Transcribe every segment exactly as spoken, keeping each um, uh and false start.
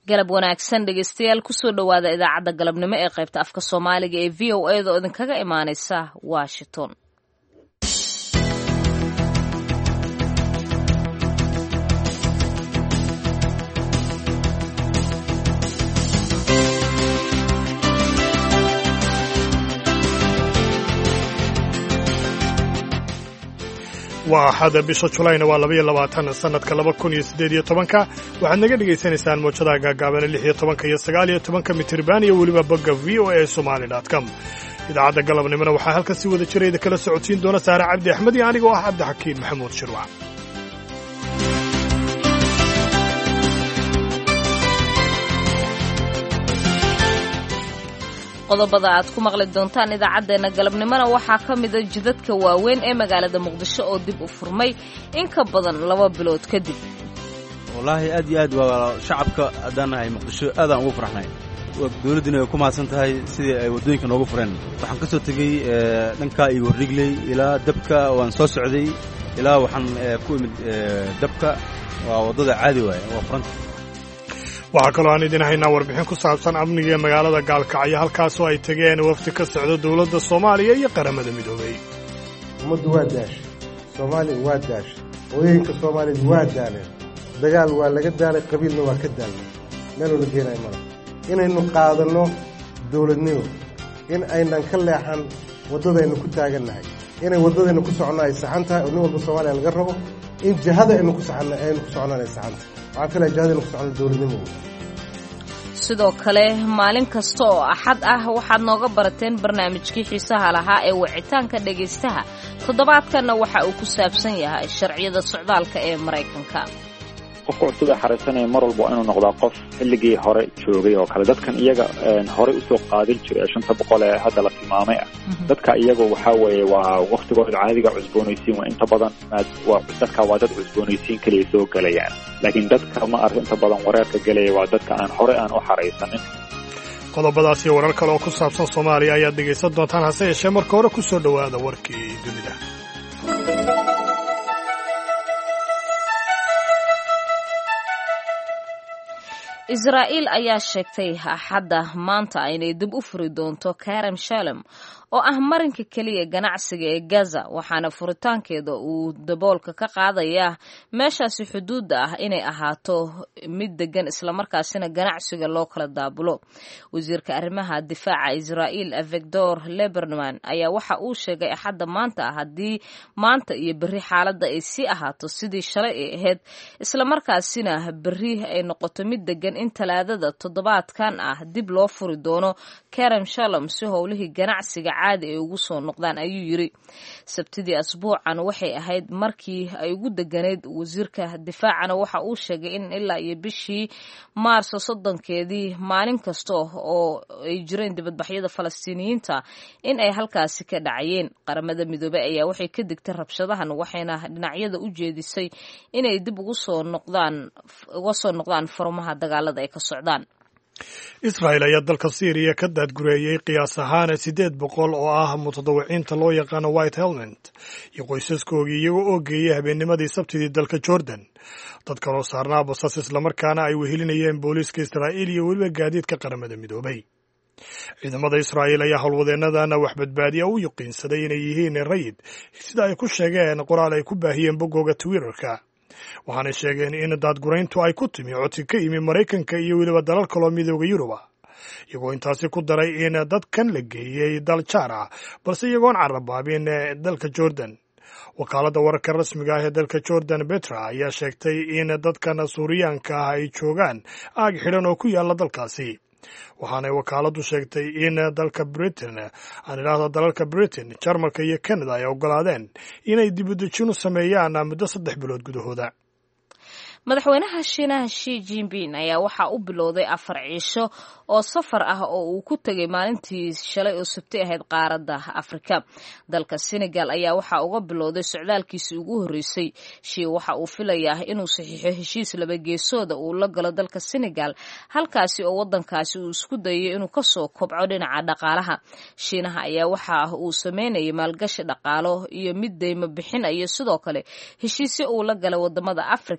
galab wanaagsan dhegeystayaal kusoo dhowaada idaacadda galabnimo ee qaybta afka soomaaliga ee v o a da oo idinkaga imaaneysa Washington. waa axada bisha Julayna waa laba iyo labaatan sanadka laba kun iyo siddeed iyo tobanka waxaad naga dhageysanaysaan moojadaha gaagaaban lix iyo tobanka iyo sagaal iyo tobanka mitirban iyo weliba bogga v o a somali dot com. idaacadda galabnimona waxaa halkan si wada jirayda kala socodsiin doona Saare Cabdi Axmed iyo anigoo ah Cabdixakiin Maxamuud Shirwac. qodobada aad ku maqli doontaan idaacadeena galabnimona waxaa ka mid ah jidadka waaweyn ee magaalada Muqdisho oo dib u furmay in ka badan laba bilood kadib. wallaahi aad iyo aad waa shacabka adanahay Muqdisho aad aan ugu faraxnay. dawladuna ay ku maasan tahay sidii ay wadooyinka noogu fureen. waxaan ka soo tagay dhanka iyo Warigley ilaa dabka waan soo socday ilaa waxaan ku imid dabka waa wadada caadi waay waa furanta. waxaa kaloo aan idin haynaa warbixin ku saabsan amniga ee magaalada Gaalkacyo halkaasoo ay tageen wafdi ka socda dawladda Soomaaliya iyo qaramada midoobay. ummaddu waa daashay Soomaaliya waa daashay hooyinka Soomaaliyeed waa daaleen dagaal waa laga daalay qabiilna waa ka daalay meel wala geenay mara inaynu qaadano dawladnimo in aynan ka leexan wadadaynu ku taagannahay inay wadadaynu ku socono ay saxan tahay oo nin walba Soomaaliya laga rabo in jihada aynu ku saxan aynu ku socono ay saxan tahay. sidoo kale maalin kasta oo axad ah waxaad nooga barateen barnaamijkii xiisaha lahaa ee wicitaanka dhegaystaha. toddobaadkanna waxa uu ku saabsan yahay sharciyada socdaalka ee Mareykanka. qofka cusub ee xareysanaya mar walba inuu noqdaa qof xilligii hore joogay oo kale dadkan iyaga hore u soo qaadin jiray shanta boqol ee hadda la tilmaamay ah dadka iyaga waxa weeye waa waqtigooda caadiga cusboonaysiin waa inta badan waa dadka waa dad cusboonaysiin kaliya soo galayaan laakiin dadka ma arrin inta badan wareerka galaya waa dadka aan hore aan u xareysanin. qodobadaas iyo warar kale oo ku saabsan Soomaaliya ayaad dhegaysan doontaan hase yeeshee marka hore ku soo dhowaada warkii dunida. Israa'iil ayaa sheegtay axadda maanta inay dib u furi doonto Kerem Shalom oo ah marinka kaliya ganacsiga ee Gaza waxaana furitaankeeda uu daboolka ka qaadayaa meeshaasi xuduudda ah inay ahaato mid degan islamarkaasina ganacsiga loo kala daabulo. wasiirka arrimaha difaaca Israa'iil Avigdor Lieberman ayaa waxa uu sheegay axadda maanta haddii maanta iyo berri xaaladda ay sii ahaato sidii shalay ay ahayd islamarkaasina berri ay noqoto mid degan in talaadada toddobaadkan ah dib loo furi doono Kerem Shalom si howlihii ganacsiga caadi ay ugu soo noqdaan ayuu yiri. sabtidii asbuucan waxay ahayd markii ay ugu deganayd. wasiirka difaacana waxa uu sheegay in ilaa iyo bishii maarso soddonkeedii maalin kasta oo ay jireen dibadbaxyada Falastiiniyiinta in ay halkaasi ka dhacayeen. qaramada midoobay ayaa waxay ka digtay rabshadahan waxayna dhinacyada u jeedisay inay dib ugu soo noqdaan uga soo noqdaan furmaha dagaalada ay ka socdaan. Israa'iil ayaa dalka Syria ka daadgureeyay qiyaas ahaan siddeed boqol oo ah mutadawiciinta loo yaqaano White Helmet iyo qoysaskoogii iyagoo oo geeyay habeennimadii sabtidii dalka Jordan. dad kaloo saarnaa basas islamarkaana ay wehelinayeen booliiska Israa'iil iyo weliba gaadiidka qaramada midoobay. ciidamada Israa'iil ayaa howlwadeennadana wax badbaadiya u yaqiinsaday inay yihiin rayid sida ay ku sheegeen qoraal ay ku baahiyeen boggooga Twitterka. waxaanay sheegeen in daadgurayntu ay ku timi codsi ka yimi Maraykanka iyo weliba dalal kaloo midooda Yuruba iyagoo intaasi ku daray in dadkan la geeyey dal jaar ah balse iyagoon carabaabin dalka Jordan. wakaaladda wararka rasmiga ah ee dalka Jordan Petra ayaa sheegtay in dadkan Suuriyaanka ah ay joogaan aag xidhan oo ku yaala dalkaasi. waxaanay wakaaladdu sheegtay in dalka Britain aan idhaahdo dalalka Britain, Jarmalka iyo Canada ay oggolaadeen inay dib u dejin u sameeyaan muddo saddex bilood gudahooda. madaxweynaha Shiinaha Xi Jinping ayaa waxa uu bilowday afar ciisho oo safar ah oo uu ku tagay maalintii shalay oo sabti ahayd qaaradda Afrika. dalka Senegal ayaa waxa uga bilowday socdaalkiisii ugu horeysay. Xi waxa uu filayaa inuu saxiixo heshiis laba geesooda uu la galo dalka Senegal halkaasi oo wadankaasi uu isku dayay inuu ka soo kobco dhinaca dhaqaalaha. Shiinaha ayaa waxa uu sameynayay maalgashi dhaqaalo iyo mid deymo bixin iyo sidoo kale heshiisyo uu la galay wadamada Afrika si loo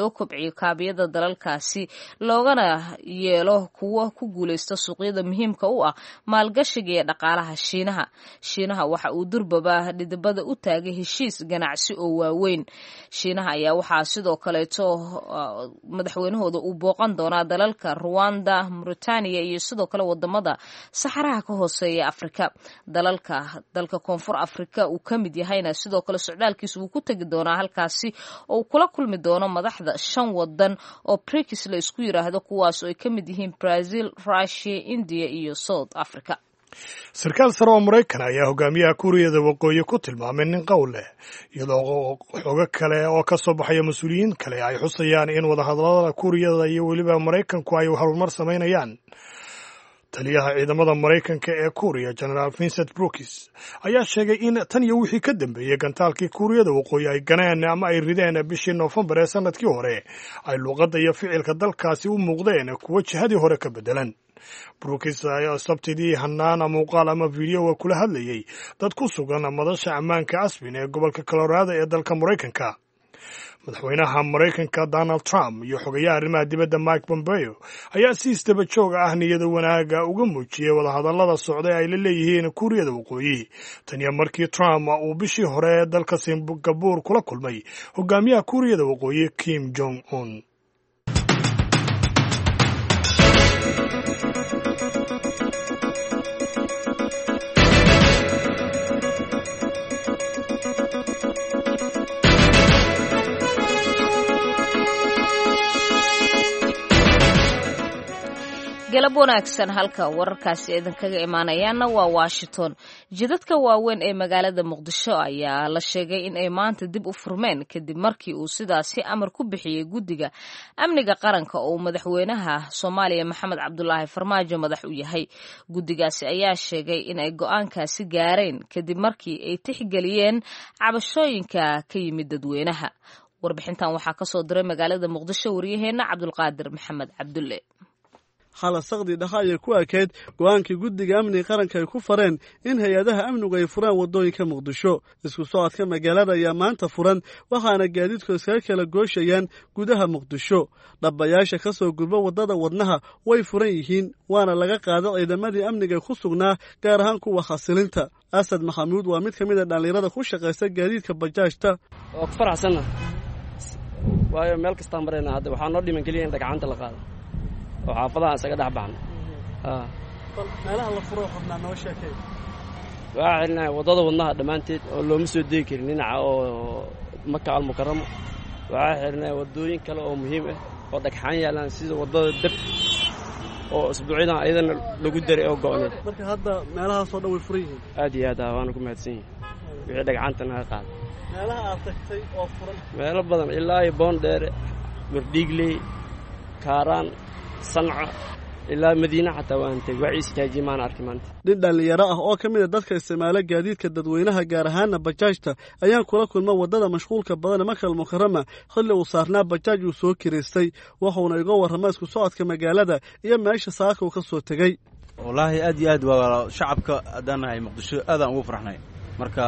loo kobciyo kaabiyada dalalkaasi loogana yeelo kuwo ku guulaysta suuqyada muhiimka u ah maalgashiga iyo dhaqaalaha shiinaha shiinaha waxa uu durbaba dhidibada u taagay heshiis ganacsi oo waaweyn shiinaha ayaa waxaa sidoo kaleeto madaxweynahooda uu booqan doonaa dalalka Rwanda, Mauritania iyo sidoo kale wadamada saxaraha ka hooseeya Afrika dalalka dalka koonfur Afrika uu ka mid yahayna sidoo kale socdaalkiisu uu ku tagi doonaa halkaasi oo uu kula kulmi doono madaxda shan wadan oo BRICS la isku yiraahdo kuwaas oo ay ka mid yihiin Brazil, Russia, India iyo South Africa. sarkaal sare oo Maraykan ayaa hogaamiyaha Kuuriyada Waqooyi ku tilmaamay nin qowl leh iyadoo xogo kale oo ka soo baxaya mas'uuliyiin kale ay xusayaan in wadahadallada Kuuriyada iyo weliba Maraykanku ay horumar sameynayaan. taliyaha ciidamada Maraykanka ee Kuuriya General Vincent Brooks ayaa sheegay in tan iyo wixii ka dambeeyay gantaalkii Kuuriyada Waqooyi ay ganeen ama ay rideen bishii Noofambar ee sanadkii hore ay luqadda iyo ficilka dalkaasi u muuqdeen kuwo jihadii hore ka bedelan. Brooks ayaa sabtidii hanaan muuqaal ama video kula hadlayay dad ku sugan madasha ammaanka Aspen ee gobolka Colorado ee dalka Maraykanka. madaxweynaha Maraykanka Donald Trump iyo xogayaha arrimaha dibadda Mike Pompeo ayaa si isdaba joog ah niyada wanaaga uga muujiyay wadahadallada socday ay la leeyihiin Kuuriyada Waqooyi tan iyo markii Trump uu bishii hore dalka Singapore kula kulmay hogaamiyaha Kuuriyada Waqooyi Kim Jong Un. galab wanaagsan halka wararkaasi idinkaga imaanayaana waa Washington. jidadka waaweyn ee magaalada Muqdisho ayaa la sheegay in ay maanta dib u furmeen kadib markii uu sidaasi amar ku bixiyay guddiga amniga qaranka oo madaxweynaha Soomaaliya Maxamed Cabdullaahi Farmaajo madax u yahay. guddigaasi ayaa sheegay in ay go'aankaasi gaareen kadib markii ay tixgeliyeen cabashooyinka ka yimid dadweynaha. warbixintan waxaa ka soo diray magaalada Muqdisho wariyaheena Cabdulqaadir Maxamed Cabdulle. xalasaqdi dhaxa ayay ku ekeyd go'aankii guddiga amniga qaranka ay ku fareen in hay-adaha amnigu ay furaan waddooyinka Muqdisho. isku socodka magaalada ayaa maanta furan waxaana gaadiidku iskaga kala gooshayaan gudaha Muqdisho. dhabayaasha ka soo gudba waddada wadnaha way furan yihiin waana laga qaaday ciidamadii amniga ku sugnaa gaar ahaan kuwa xasilinta. Asad Maxamuud waa mid ka mid ah dhalinyarada ku shaqaysta gaadiidka bajaajta. oo ku faraxsana waayo meel kasta marayna hadda waxaa noo dhiman kaliya in dhagacanta la qaado oo xaafadaha isaga dhex baxan ah meelaha la furo xubnaa noo sheekay waa xilnaa wadada wadnaha dhamaanteed oo looma soo deegi karin dhinaca oo Makka al Mukarrama waa xilnaa wadooyin kale oo muhiim ah oo dhagxaan yaalaan sida wadada dab oo isbuuciidan ayadana lagu daray oo go'need. marka hadda meelaha soo dhaw way furan yihiin aad iyo aad waan ku mahadsan yahay wixii dhagacanta naga qaad meelaha aad tagtay oo furan meelo badan ilaa iyo Boondheere Wardhiigley Kaaraan Sanca ilaa Madiina xataa waan tagay waa istaajiyay maan arki maanta. nin dhalinyaro ah oo ka mid ah dadka isticmaala gaadiidka dadweynaha gaar ahaan bajaajta ayaan kula kulma wadada mashquulka badan Makka al Mukarrama xilli uu saarnaa bajaaj uu soo kireystay wuxuuna iga warramay isku socodka magaalada iyo meesha saaka uu ka soo tagay. wallaahi aad iyo aad waa shacabka adanahay Muqdisho aad aan ugu faraxnay marka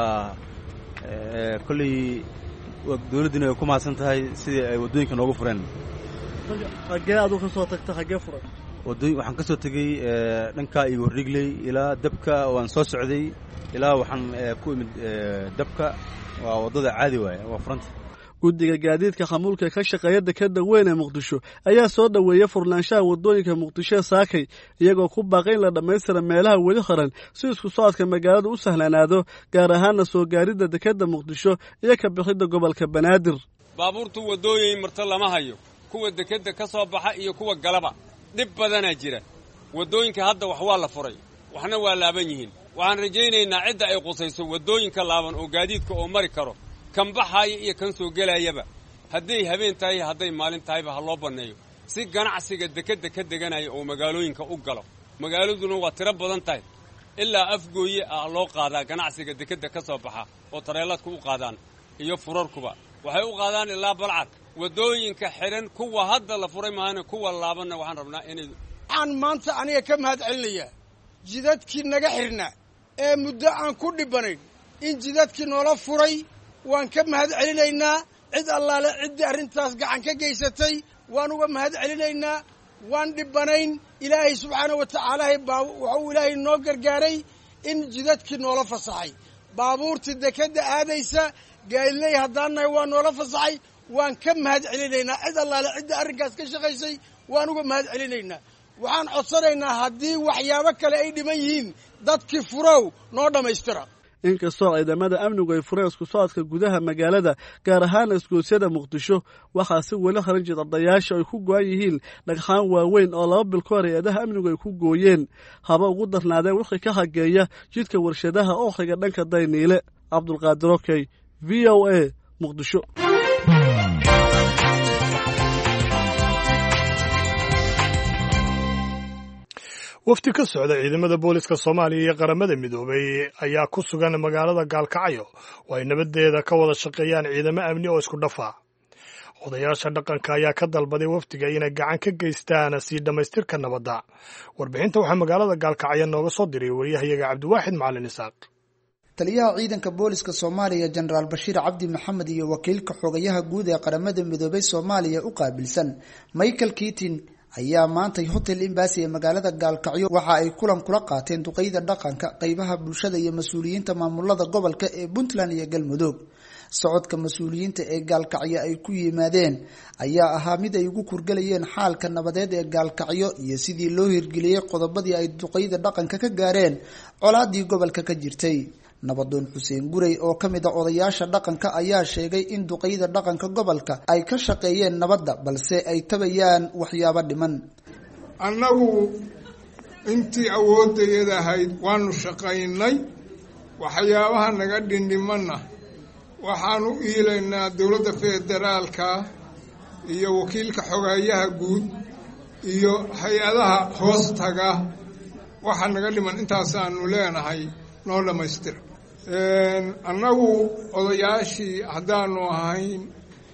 ee kulli dawladuna ay ku maasan tahay sidii ay wadooyinka noogu fureen. xagee aad ka soo tagtay xagee furan wadooyin waxaan ka soo tagay dhanka iyo Wardhiigley ilaa dabka waan soo socday ilaa waxaan ku imid dabka waa wadada caadi waay waa furanta. guddiga gaadiidka xamuulka ka shaqeeya dekedda weyn ee Muqdisho ayaa soo dhaweeyay furnaanshaha wadooyinka Muqdisho saakay iyagoo ku baaqay in la dhameystiro meelaha weli xiran si isku socodka magaalada u sahlanaado gaar ahaan soo gaaridda dekedda Muqdisho iyo ka bixidda gobolka Banaadir. baabuurtu wadooyin marta lama hayo kuwa dekedda ka soo baxa iyo kuwa galaba dib badana jira. wadooyinka hadda wax waa la furay waxna waa laaban yihiin. waxaan rajaynaynaa cidda ay qusayso wadooyinka laaban oo gaadiidka oo mari karo kan baxaya iyo kan soo gelayaba hadday habeen tahay hadday maalin tahayba ha loo baneeyo si ganacsiga dekedda ka deganaya oo magaalooyinka u galo. magaaladuna waa tiro badan tahay ilaa afgooye ah loo qaadaa ganacsiga dekedda ka soo baxa oo tareeladku u qaadaan iyo furarkuba waxay u qaadaan ilaa Balcad. wadooyinka xiran kuwa hadda la furay maana kuwa laabanna waxaan rabnaa inay aan maanta aniga ka mahad celinayaa jidadkii naga xirnaa ee muddo aan ku dhibanayn in jidadkii noola furay waan ka mahad celinaynaa cid allaale ciddii arrintaas gacan ka geysatay waan uga mahad celinaynaa waan dhibanayn ilaahay subxaana wa tacaala baa wuxuu ilaahay noo gargaaray in jidadkii noola fasaxay baabuurtii dekadda aadaysa gaadiley haddaannahay waa noola fasaxay waan ka mahad celinaynaa cid allaale ciddii arrinkaas ka shaqaysay waan uga mahad celinaynaa waxaan codsanaynaa haddii waxyaabo kale ay dhiman yihiin dadkii furow noo dhammaystira inkastoo ciidamada amnigu ay fureen isku socodka gudaha magaalada gaar ahaan isgoosyada muqdisho waxaa si weli haran jir ardayaasha ay ku go-an yihiin dhagxaan waaweyn oo laba bil ka hor hay-adaha amnigu ay ku gooyeen haba ugu darnaadeen wixii ka hageeya jidka warshadaha oo xiga dhanka dayniile cabdulqaadir okey v o a muqdisho. wafdi ka socda ciidamada booliska soomaaliya iyo qaramada midoobay ayaa ku sugan magaalada gaalkacyo oo ay nabadeeda ka wada shaqeeyaan ciidamo amni oo isku dhafa. odayaasha dhaqanka ayaa ka dalbaday wafdiga inay gacan ka geystaan sii dhammaystirka nabadda. warbixinta waxaa magaalada gaalkacyo nooga soo diray wariyahayaga cabdiwaaxid macalin isaaq. taliyaha ciidanka booliska soomaaliya jenaraal bashiir cabdi maxamed iyo wakiilka xogayaha guud ee qaramada midoobay soomaaliya u qaabilsan michael keatin ayaa maantay hotel embassy ee magaalada gaalkacyo waxa ay kulan kula qaateen duqeyda dhaqanka qaybaha bulshada iyo mas-uuliyiinta maamulada gobolka ee puntland iyo galmudug. socodka mas-uuliyiinta ee gaalkacyo ay ku yimaadeen ayaa ahaa mid ay ugu kurgalayeen xaalka nabadeed ee gaalkacyo iyo sidii loo hirgeliyey qodobadii ay duqeyda dhaqanka ka gaareen colaadii gobolka ka jirtay. nabadoon xuseen guray oo ka mid a odayaasha dhaqanka ayaa sheegay in duqeyda dhaqanka gobolka ay ka shaqeeyeen nabadda balse ay tabayaan waxyaabo dhiman. annagu intii awoodayada ahayd waanu shaqaynay waxyaabaha naga dhindhimanna waxaanu iilaynaa dowladda federaalka iyo wakiilka xogayaha guud iyo hay-adaha hoos taga waxa naga dhiman intaasaanu leenahay noo dhammaystira. annagu odayaashii haddaanu ahayn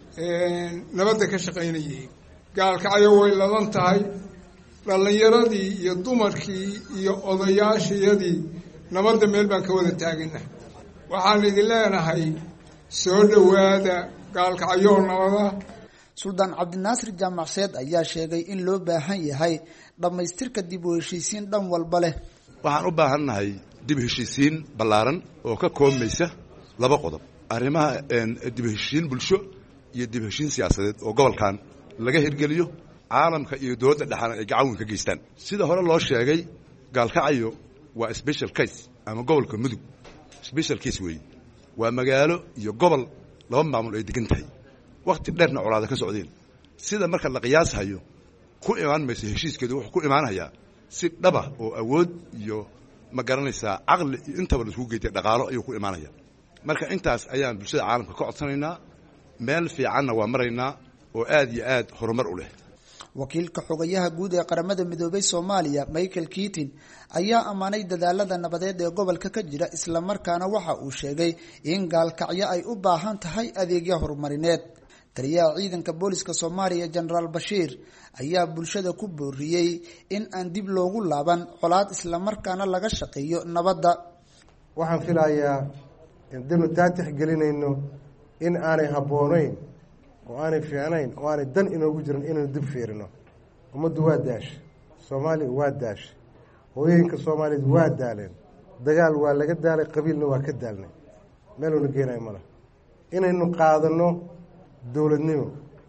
nabadda ka shaqaynayay gaalkacyo way ladan tahay dhallinyaradii iyo dumarkii iyo odayaashiyadii nabadda meel baan ka wada taagana. waxaan idin leenahay soo dhowaada gaalkacyo nabada. suldaan cabdinaasir jaamacseed ayaa sheegay in loo baahan yahay dhammaystirka dib u heshiisiin dhan walba leh. waxaan u baahannahay dib heshiisiin ballaaran oo ka koobmaysa laba qodob: arrimaha dib heshiisiin bulsho iyo dib heshiin siyaasadeed oo gobolkan laga hirgeliyo, caalamka iyo dowladda dhexana ay gacan weyn ka geystaan. sida hore loo sheegay gaalkacyo waa special case ama gobolka mudug special case weeye. waa magaalo iyo gobol laba maamul ay degan tahay, wakhti dheerna colaada ka socdeen. sida marka la qiyaas hayo ku imaan maysa heshiiskeedu wuxuu ku imaanayaa si dhaba oo awood iyo ma garanaysaa caqli iyo intaba la isku geeyay dhaqaalo ayuu ku imaanaya. marka intaas ayaan bulshada caalamka ka codsanaynaa, meel fiicanna waa maraynaa oo aad iyo aad horumar u leh. wakiilka xogayaha guud ee qaramada midoobay Soomaaliya Michael Keatin ayaa amaanay dadaalada nabadeed ee gobolka ka jira, isla markaana waxa uu sheegay in gaalkacyo ay u baahan tahay adeegyo horumarineed. taliyaha ciidanka booliska Soomaaliya General Bashiir ayaa bulshada ku booriyay in aan dib loogu laaban colaad, isla markaana laga shaqeeyo nabadda. waxaan filayaa in dib taatix gelinayno in aanay haboonayn oo aanay fiicnayn oo aanay dan inoogu jirin inaynu dib fiirino. ummaddu waa daash, Soomaaliya waa daash, hooyooyinka Soomaaliyeed waa daaleen, dagaal waa laga daalay, qabiilna waa ka daalnay, meeluna geenay mala inaynu qaadano dowladnimo,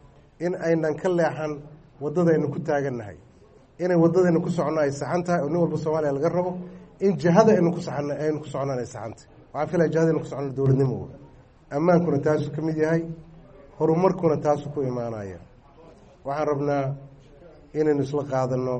in aynan ka leexan waddadaynu ku taagannahay, inay waddadaynu ku socono ay saxan tahay oo nin walba Soomaaliya laga rabo in jihada aynu ku socono aynu ku soconaan ay saxan tahay. waxaan filayaa jihada aynu ku socono dowladnimo, ammaankuna taasuu ka mid yahay, horumarkuna taasuu ku imaanaya. waxaan rabnaa inaynu isla qaadano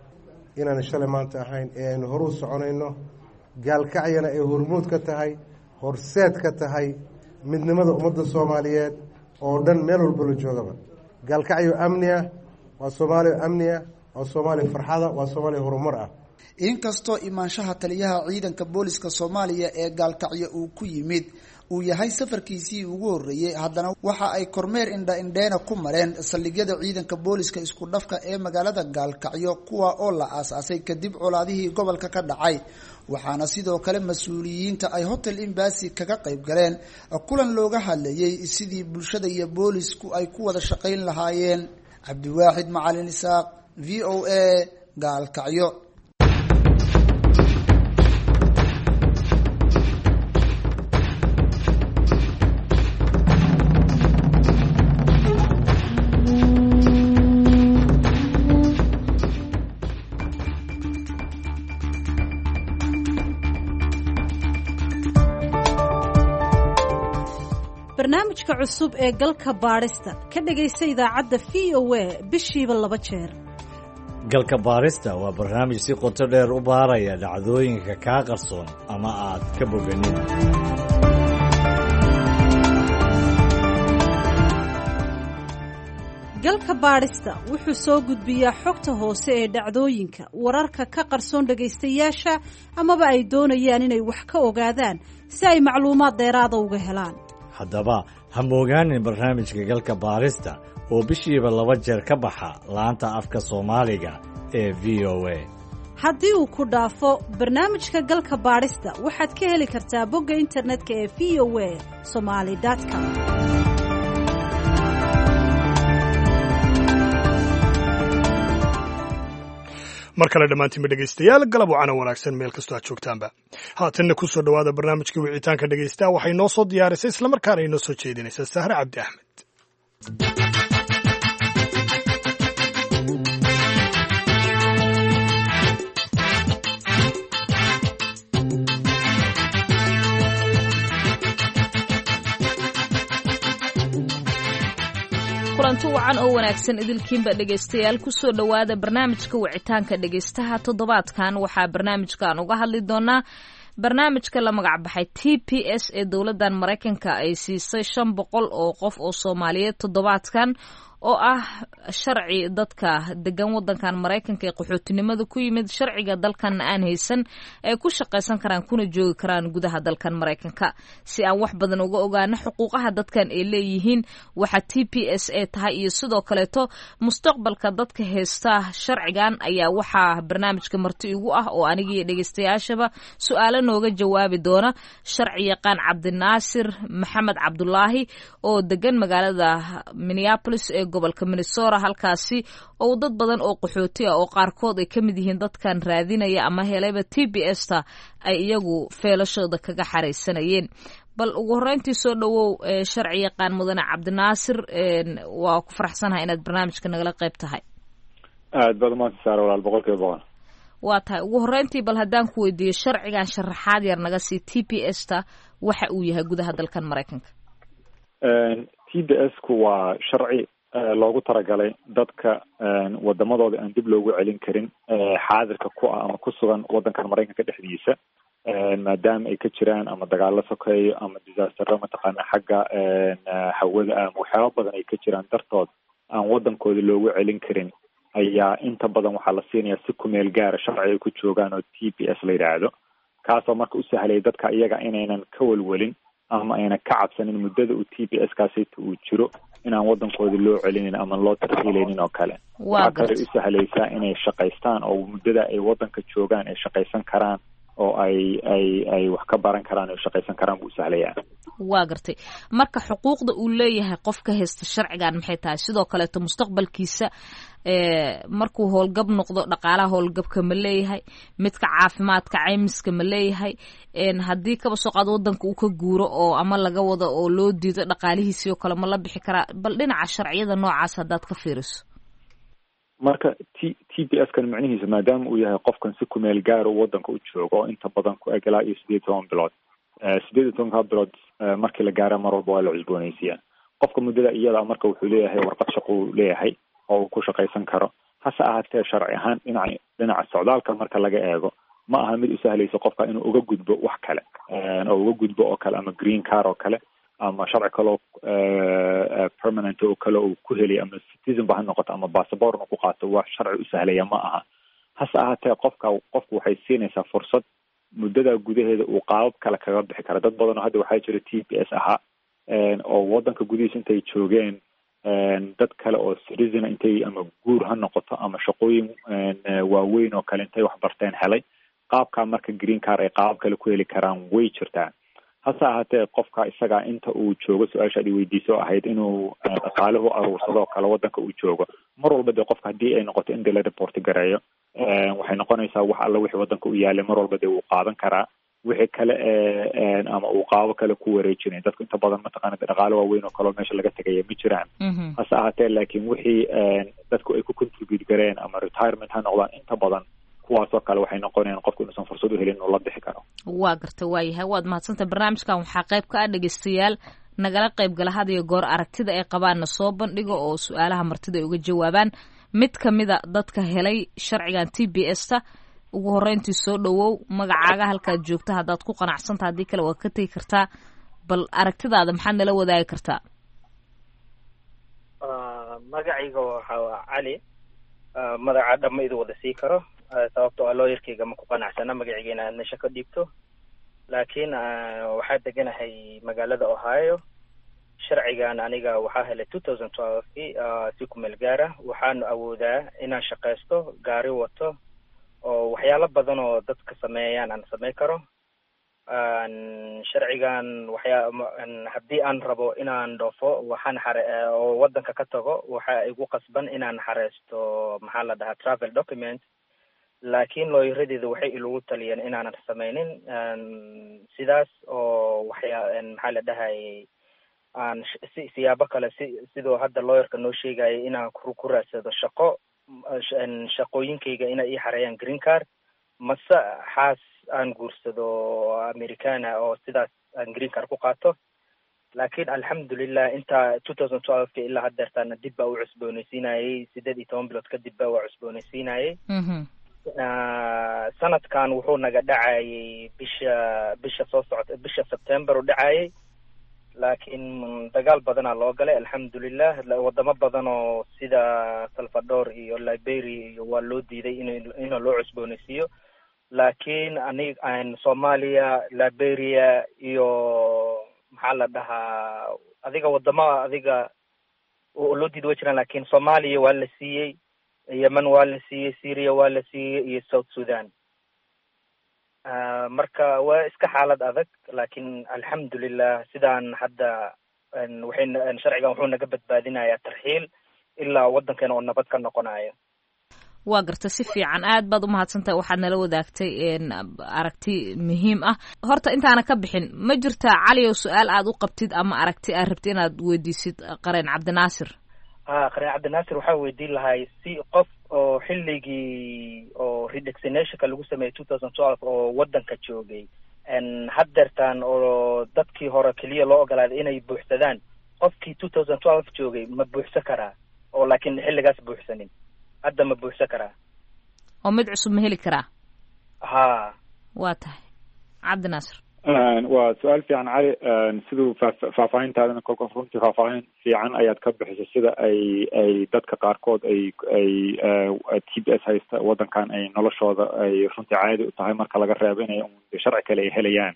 inaanu shalay maanta ahayn ee aynu horu soconayno. gaalkacyana ay hormuud ka tahay, horseed ka tahay midnimada ummadda Soomaaliyeed oo dhan meel walba la joogaba. gaalkacyo amniya waa Soomaaliya amniya, waa Soomaaliya farxada, waa Soomaaliya horumar ah. inkastoo imaanshaha taliyaha ciidanka booliska Soomaaliya ee gaalkacyo uu ku yimid uu yahay safarkiisii ugu horreeyey haddana waxa ay kormeer indha indheena ku mareen saldhigyada ciidanka booliska isku dhafka ee magaalada gaalkacyo kuwa oo la aasaasay kadib colaadihii gobolka ka dhacay waxaana sidoo kale mas-uuliyiinta ay hotel embassy kaga qayb galeen kulan looga hadlayay sidii bulshada iyo boolisku ay ku wada shaqayn lahaayeen. cabdiwaaxid macalin isaaq, v o a, gaalkacyo. barnaamijka cusub ee galka baadhista ka dhagaysta idaacadda v o a bishiiba laba jeer. galka baadhista waa barnaamij si qoto dheer u baaraya dhacdooyinka kaa qarsoon ama aad ka boganin. galka baadhista wuxuu soo gudbiyaa xogta hoose ee dhacdooyinka wararka ka qarsoon dhagaystayaasha amaba ay doonayaan inay wax ka ogaadaan si ay macluumaad dheeraada uga helaan. haddaba ha moogaanin barnaamijka galka baarista oo bishiiba laba jeer ka baxa laanta afka soomaaliga ee v o a. haddii uu ku dhaafo barnaamijka galka baadhista waxaad ka heli kartaa bogga internetka ee v o a somali com. mar kale dhammaantiinba dhegaystayaal galab wacana wanaagsan meel kastoo aad joogtaanba haatanna ku soo dhowaada barnaamijka wicitaanka dhegaysta waxay noo soo diyaarisay islamarkaana inoo soo jeedinaysaa sahre cabdi axmed. kulanti wacan oo wanaagsan idilkiinba dhegaystayaal kusoo dhowaada barnaamijka wicitaanka dhegaystaha. toddobaadkan waxaa barnaamijkan uga hadli doonaa barnaamijka la magac baxay T P S ee dowladdan Maraykanka ay siisay shan boqol oo qof oo Soomaaliyeed toddobaadkan oo ah sharci dadka degan wadankan Maraykanka ee qaxootinimada ku yimid sharciga dalkan aan haysan ay ku shaqaysan karaan kuna joogi karaan gudaha dalkan Maraykanka. si aan wax badan uga ogaano xuquuqaha dadkan ay leeyihiin waxa T P S ee tahay iyo sidoo kaleeto mustaqbalka dadka haysta sharcigan ayaa waxa barnaamijka marti igu ah oo aniga iyo dhageystayaashaba su'aalo nooga jawaabi doona sharci yaqaan Cabdinaasir Maxamed Cabdullaahi oo degan magaalada Minneapolis ee gobolka Minnesota halkaasi oo dad badan oo qaxooti ah oo qaarkood ay kamid yihiin dadkan raadinaya ama helayba T P S ta ay iyagu feelashooda kaga xareysanayeen. bal ugu horeyntii soo dhawow sharci yaqaan mudane Cabdinaasir waa ku faraxsanahay inaad barnaamijka nagala qayb tahay. aad baad ma saaro walaal boqolkiiba boqol. waa tahay ugu horeyntii bal haddaan ku weydiiyo sharcigan sharaxaad yar naga sii T P S ta waxa uu yahay gudaha dalkan Maraykanka. T P S ku waa sharci loogu talagalay dadka wadamadooda aan dib loogu celin karin xaadirka ku ah ama ku sugan wadankan Maraykanka dhexdiisa maadaama ay ka jiraan ama dagaalo sokeeyo ama disaster mataqaana xagga hawada ama waxyaabo badan ay ka jiraan dartood aan wadankooda loogu celin karin ayaa inta badan waxaa la siinayaa si ku meel gaara sharci ay ku joogaan oo T P S la yidhaahdo kaasoo marka u sahlay dadka iyaga inaynan ka walwalin ama ayna ka cabsanin muddada uu T P S kaasi uu jiro inaan wadankooda loo celinin ama loo tarxiilaynin oo kale waxaa kale u sahlaysaa inay shaqaystaan oo muddada ay wadanka joogaan ay shaqaysan karaan oo ay ay ay wax ka baran karaan oo shaqaysan karaan buu sahlayaa. waa gartay marka xuquuqda uu leeyahay qofka haysta sharcigan maxay tahay sidoo kale to mustaqbalkiisa ee markuu howlgab noqdo dhaqaalaha howlgabka ma leeyahay midka caafimaadka caymiska ma leeyahay een haddii kaba soo qaado wadanka uu ka guuro oo ama laga wado oo loo diido dhaqaalihiisa oo kale ma la bixi karaa bal dhinaca sharciyada noocaas haddaad ka fiiriso. marka T T P S kan macnihiisa maadaama uu yahay qofkan si ku meel gaar oo wadanka u joogo oo inta badan ku egalaa iyo sideed iyo toban bilood sideed iyo toban bilood markii la gaaro mar walba waa la cusboonaysiiyaa qofka muddada iyada marka wuxuu leeyahay warqad shaqo uu leeyahay oo ku shaqaysan karo hase ahaatee sharci ahaan dhinaca dhinaca socdaalka marka laga eego ma aha mid u sahlaysa qofka inuu uga gudbo wax kale oo uga gudbo oo kale ama green card oo kale ama sharci kale permanent oo kale uu ku helay ama citizen ba ha noqoto ama passport uu ku qaato wax sharci u sahlaya ma aha hase ahaatee qofka qofku waxay siinaysaa fursad muddada gudaheeda uu qaabab kale kaga bixi kara. dad badan oo hadda waxaa jira T P S ahaa oo wadanka gudihiisa intay joogeen dad kale oo citizen intay ama guur ha noqoto ama shaqooyin waaweyn oo kale intay wax barteen helay qaabka marka green card ay qaab kale ku heli karaan way jirtaa. hase ahaatee qofka isaga inta uu joogo su-aasha ay weydiiso ahayd inuu dhaqaaluhu aruursado kale wadanka uu joogo mar walba dee qofka haddii ay noqoto in dee la report gareeyo waxay noqonaysaa wax alla wixii wadanka u yaalay mar walba dee uu qaadan karaa wixii kale ama uu qaabo kale ku wareejinay. dadku inta badan mataqaana dhaqaalo waaweyn oo kaleo meesha laga tegaya ma jiraan. hase ahaatee laakiin wixii dadku ay ku contribute gareen ama retirement ha noqdaan inta badan kuwaasoo kale waxay noqonayaan qofku inuusan fursad u helin inuu la bixi karo. waa garta waayahay waad mahadsantay. barnaamijkan waxaa qayb ka ah dhegeystayaal nagala qayb gala had iyo goor aragtida ay qabaanna soo bandhiga oo su-aalaha martida ay uga jawaabaan. mid kamida dadka helay sharcigan T B S ta ugu horeyntii soo dhawow magacaaga halkaad joogta haddaad ku qanacsanta haddii kale waad ka tegi kartaa bal aragtidaada maxaad nala wadaagi kartaa? magacayga waxaa cali magaca dhamma idu wada sii karo sababtoo ah looyarkayga ma ku qanacsana magacayga inaad nasha ka dhiibto laakiin waxaa deganahay magaalada Ohio. sharcigan aniga waxaa helay two thousand twelve si ku meel gaara waxaan awoodaa inaan shaqaysto gaari wato oo waxyaalo badan oo dadka sameeyaan aan sameyn karo. sharcigan waxyaa haddii aan rabo inaan dhoofo waxaan xare oo wadanka ka tago waxa igu qasban inaan xareysto maxaa la dhahaa travel document laakiin looyaradeeda waxay ilugu taliyeen inaanan sameynin sidaas oo waxyaa maxaa la dhahay aan si siyaabo kale si sidoo hadda lawyerka noo sheegayay inaan ku raadsado shaqo shaqooyinkayga inay ii xareeyaan green card mase xaas aan guursado americana oo sidaas aan green card ku qaato. laakiin alxamdulilah inta two thousand twelve ka ilaa haddeertaana dib baa u cusboonaysiinayay sideed iyo toban bilood kadib baa waa cusboonaysiinayay. sanadkan wuxuu naga dhacayay bisha bisha soo socota bisha September u dhacayay laakiin dagaal badanaa loo galay alxamdulilah. wadamo badan oo sida Salvador iyo Liberia iyo waa loo diiday in in loo cusboonaysiiyo laakiin anig aan Soomaaliya Liberia iyo maxaa la dhahaa adiga wadamo adiga oo loo diiday jiraan laakiin Soomaaliya waa la siiyey, Yemen waa la siiyey, Syria waa la siiyey iyo South Sudan. Uh, marka waa iska xaalad adag laakiin alxamdulilah sidaan hadda waxay sharcigan wuxuu naga badbaadinayaa tarxiil ilaa wadankeena oo nabad ka noqonayo. waa garta si fiican aad baad u mahadsantahay waxaad nala wadaagtay aragti muhiim ah. horta intaana ka bixin ma jirtaa cali oo su-aal aad u qabtid ama aragti aad rabtid inaad weydiisid qareen cabdinaasir? ah qareen cabdinaasir waxaa weydiin lahay si qof oo xilligii oo redexinationka lagu sameeyay two thousand twelve oo wadanka joogay haddeertaan oo dadkii hore keliya loo ogolaaday inay buuxsadaan qofkii two thousand twelve joogay ma buuxsan karaa oo laakiin xilligaas buuxsanin hadda ma buuxsan karaa oo mid cusub ma heli karaa? ha waa tahay cabdinaasir. waa su-aal fiican cali. siduu faahfaahintaadana kolka runtii faahfaahin fiican ayaad ka bixisay sida ay ay dadka qaarkood ay ay T B S haysta wadankan ay noloshooda ay runtii caadi u tahay marka laga reebo inay sharci kale ay helayaan.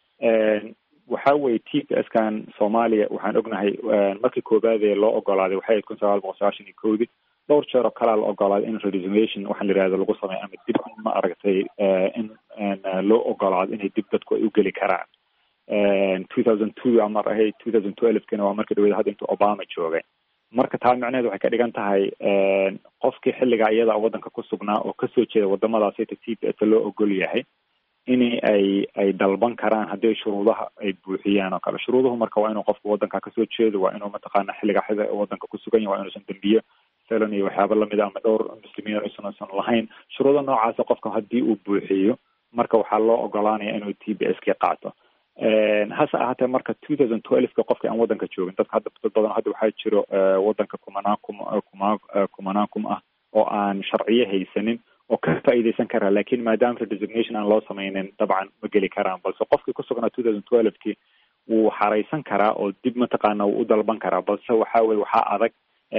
waxa weeye T B S kan Soomaaliya waxaan ognahay markii koobaad ee loo ogolaaday waxay kun sagaal boqol sagaashan iyo kowdii dhowr jeer oo kalaa la ogolaaday in redesignation waxaan la yidhahdo lagu sameeyo ama dib ma aragtay in loo ogolaado inay dib dadku ay u geli karaan. two thousand two ama ahayd two thousand twelve kana waa markii dhaweyd hadda intuu Obama joogay. marka taa macnaheedu waxay ka dhigan tahay qofkii xilligaa iyada wadanka ku sugnaa oo kasoo jeeda wadamadaas T B S loo ogol yahay in ay ay dalban karaan haddii shuruudaha ay buuxiyaan oo kale. shuruuduhu marka waa inuu qofku wadanka kasoo jeedo, waa inuu mataqaana xilliga xida wadanka ku sugan yahay, waa inuusan dambiyo felon iyo waxyaaba lamid ah ama dhowr muslimiin aysan aysan lahayn. shuruudo noocaasa qofka haddii uu buuxiyo marka waxaa loo ogolaanaya inuu T B S ka qaato. hase ahaatee marka two thousand twelve ka qofka aan wadanka joogin dadka hadda dad badan hadda waxaa jiro wadanka kumanaan kum kumanaan kum ah oo aan sharciyo haysanin oo ka faa'iideysan karaa laakiin maadaama redesignation aan loo sameynin dabcan ma geli karaan. balse qofkii ku sugnaa two thousand twelve kii wuu xareysan karaa oo dib mataqaana wuu u dalban karaa. balse waxaa weye waxaa adag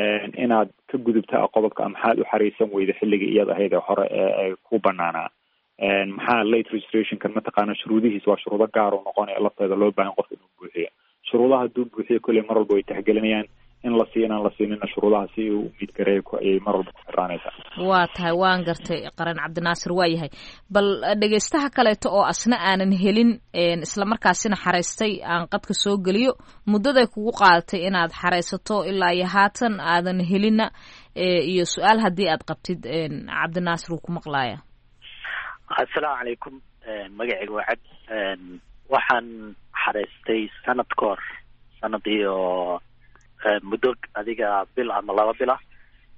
inaad ka gudubta qodobka maxaad u xareysan weyda xilligii iyada ahayd ee hore ee ku banaanaa. maxaa late registrationkan mataqaana shuruudihiis waa shuruudo gaar oo noqonaya lafteeda loo baahan qofka inuu buuxiyo shuruudaha hadduu buuxiyo kolley mar walba way tixgelinayaan in la siiyo inaan la siinina shuruudaha si uu miidgareeyo ayay mar walba ku xiraanaysaa waa tahay waan gartay qaran cabdinaasir waa yahay bal dhegeystaha kaleeto oo asna aanan helin islamarkaasina xaraystay aan qadka soo geliyo muddaday kugu qaadatay inaad xaraysato ilaa iyo haatan aadan helina iyo su-aal haddii aad qabtid cabdinaasir wuu ku maqlaaya assalaamu calaykum magacayga waa cad waxaan xaraystay sanad ka hor sanadii oo muddo adiga bil ama laba bil ah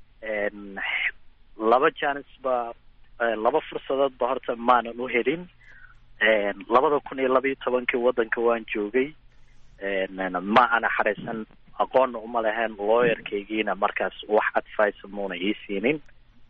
laba jaanis ba laba fursadood ba horta maanan u helin labada kun iyo labaiyo tobankii waddanka waan joogay ma ana xaraysan aqoonna uma lahayn lawyerkaygiina markaas wax advice muuna ii siinin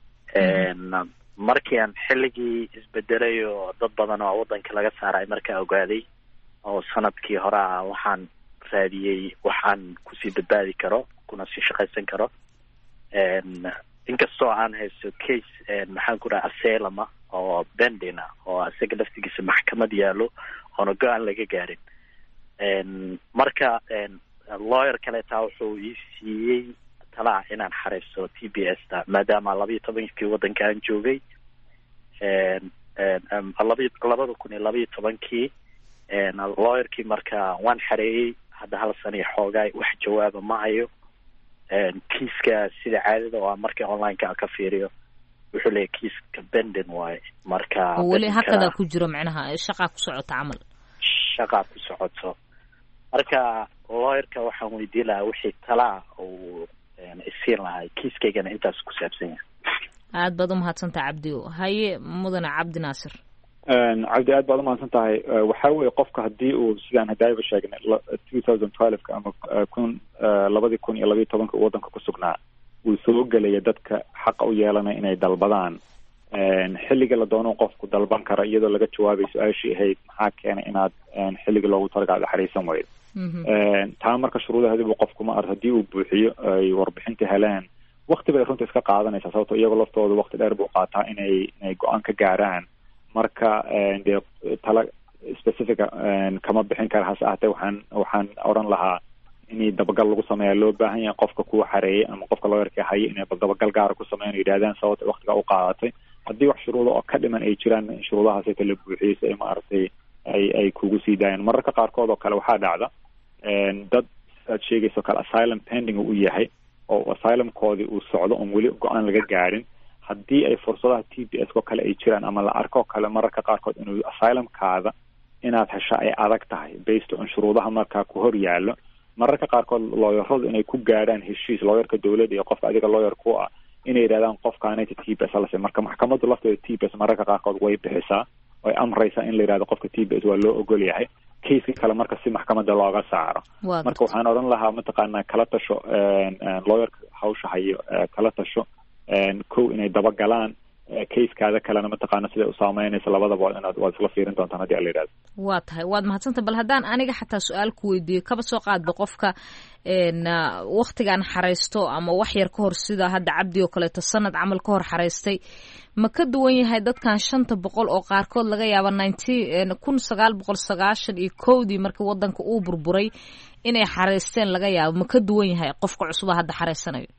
markii aan xilligii isbedelay oo dad badan oo waddanka laga saaray markaa ogaaday oo sanadkii hore ah waxaan raadiyey waxaan kusii badbaadi karo kuna sii shaqaysan karo inkastoo aan haysto case maxaan ku dhaha aselama oo bendina oo isaga laftigiisa maxkamad yaalo oona go-aan laga gaarin marka lawyer kaleetaa wuxuu ii siiyey talaa inaan xaraysto t b s ta maadaama labaiyo tobankii waddanka aan joogay labi labada kun iyo labaiyo tobankii lawyerkii marka waan xareeyey hadda hal sana iyo xoogaay wax jawaaba ma hayo kiiska sida caadada oo aan markii online-ka ka fiiriyo wuxuu leeyahy kiiska benden waaye marka weli hakadaa ku jiro macnaha shaqaa ku socoto camal shaqaa ku socoto marka lawyerka waxaan weydiin lahaa wixii talaa uu isiin lahay kiiskaygana intaas ku saabsan yahay aad baad umahadsantaha cabdi haye mudane cabdi naasir cabdi aad baad umahadsan tahay waxaa weeye qofka haddii uu sidaan hadaayaba sheegnay two thousand twelve-ka ama kun labadii kun iyo labaiyo tobanka uu waddanka ku sugnaa uu soo gelaya dadka xaqa u yeelanaya inay dalbadaan xilliga la doono qofku dalban kara iyadoo laga jawaabay su-aashii ahayd maxaa keenay inaad xilliga loogu talagaad xariisan weydo taa marka shuruudaheedibu qofku ma ar haddii uu buuxiyo ay warbixinta heleen wakti bay runta iska qaadanaysaa sababto iyagoo laftooda wakti dheer buu qaataa inay inay go-aan ka gaaraan marka dee tala specifica kama bixin kara hase ahatee waxaan waxaan odhan lahaa in dabagal lagu sameeya loo baahan yahay qofka kuwa xareeyay ama qofka lawyerka haya inay dabagal gaara ku sameeyan yidhahdaan sababta waktiga u qaadatay haddii wax shuruuda oo ka dhiman ay jiraan in shuruudahaasita la buuxiyey si ay maaragtay ay ay kugu sii daayaan mararka qaarkood oo kale waxaa dhacda dad aad sheegayso kale asylum pending u yahay oo asylumkoodii uu socdo oon weli go-aan laga gaarin haddii ay fursadaha t b s oo kale ay jiraan ama la arko kale mararka qaarkood inuu asylumkaada inaad hesha ay adag tahay based on shuruudaha markaa ku hor yaallo mararka qaarkood looyaradu inay ku gaadhaan heshiis looyarka dawladda iyo qofka adiga looyar ku ah inay yidhahdaan qofkaanayta t b s halase marka maxkamaddu lafteeda t b s mararka qaarkood way bixisaa way amraysaa in la yidhahdo qofka t b s waa loo ogol yahay keiska kale marka si maxkamadda looga saaro marka waxaan odhan lahaa mataqaanaa kala tasho lawyerka hawsha hayo kala tasho kow inay dabagalaan keiskaada kalena mataqaana siday u saameynaysa labadaba inaad waad isla fiirin doontaan haddii ala yidhahdo waa tahay waad mahadsantah bal haddaan aniga xataa su-aal ku weydiiyo kaba soo qaadba qofka waktigaan xaraysto ama wax yar ka hor sida hadda cabdi oo kaleeto sanad camal ka hor xaraystay ma ka duwan yahay dadkan shanta boqol oo qaarkood laga yaaba nineteen kun sagaal boqol sagaashan iyo kowdii markii waddanka uu burburay inay xaraysteen laga yaabo ma ka duwan yahay qofka cusuba hadda xaraysanayo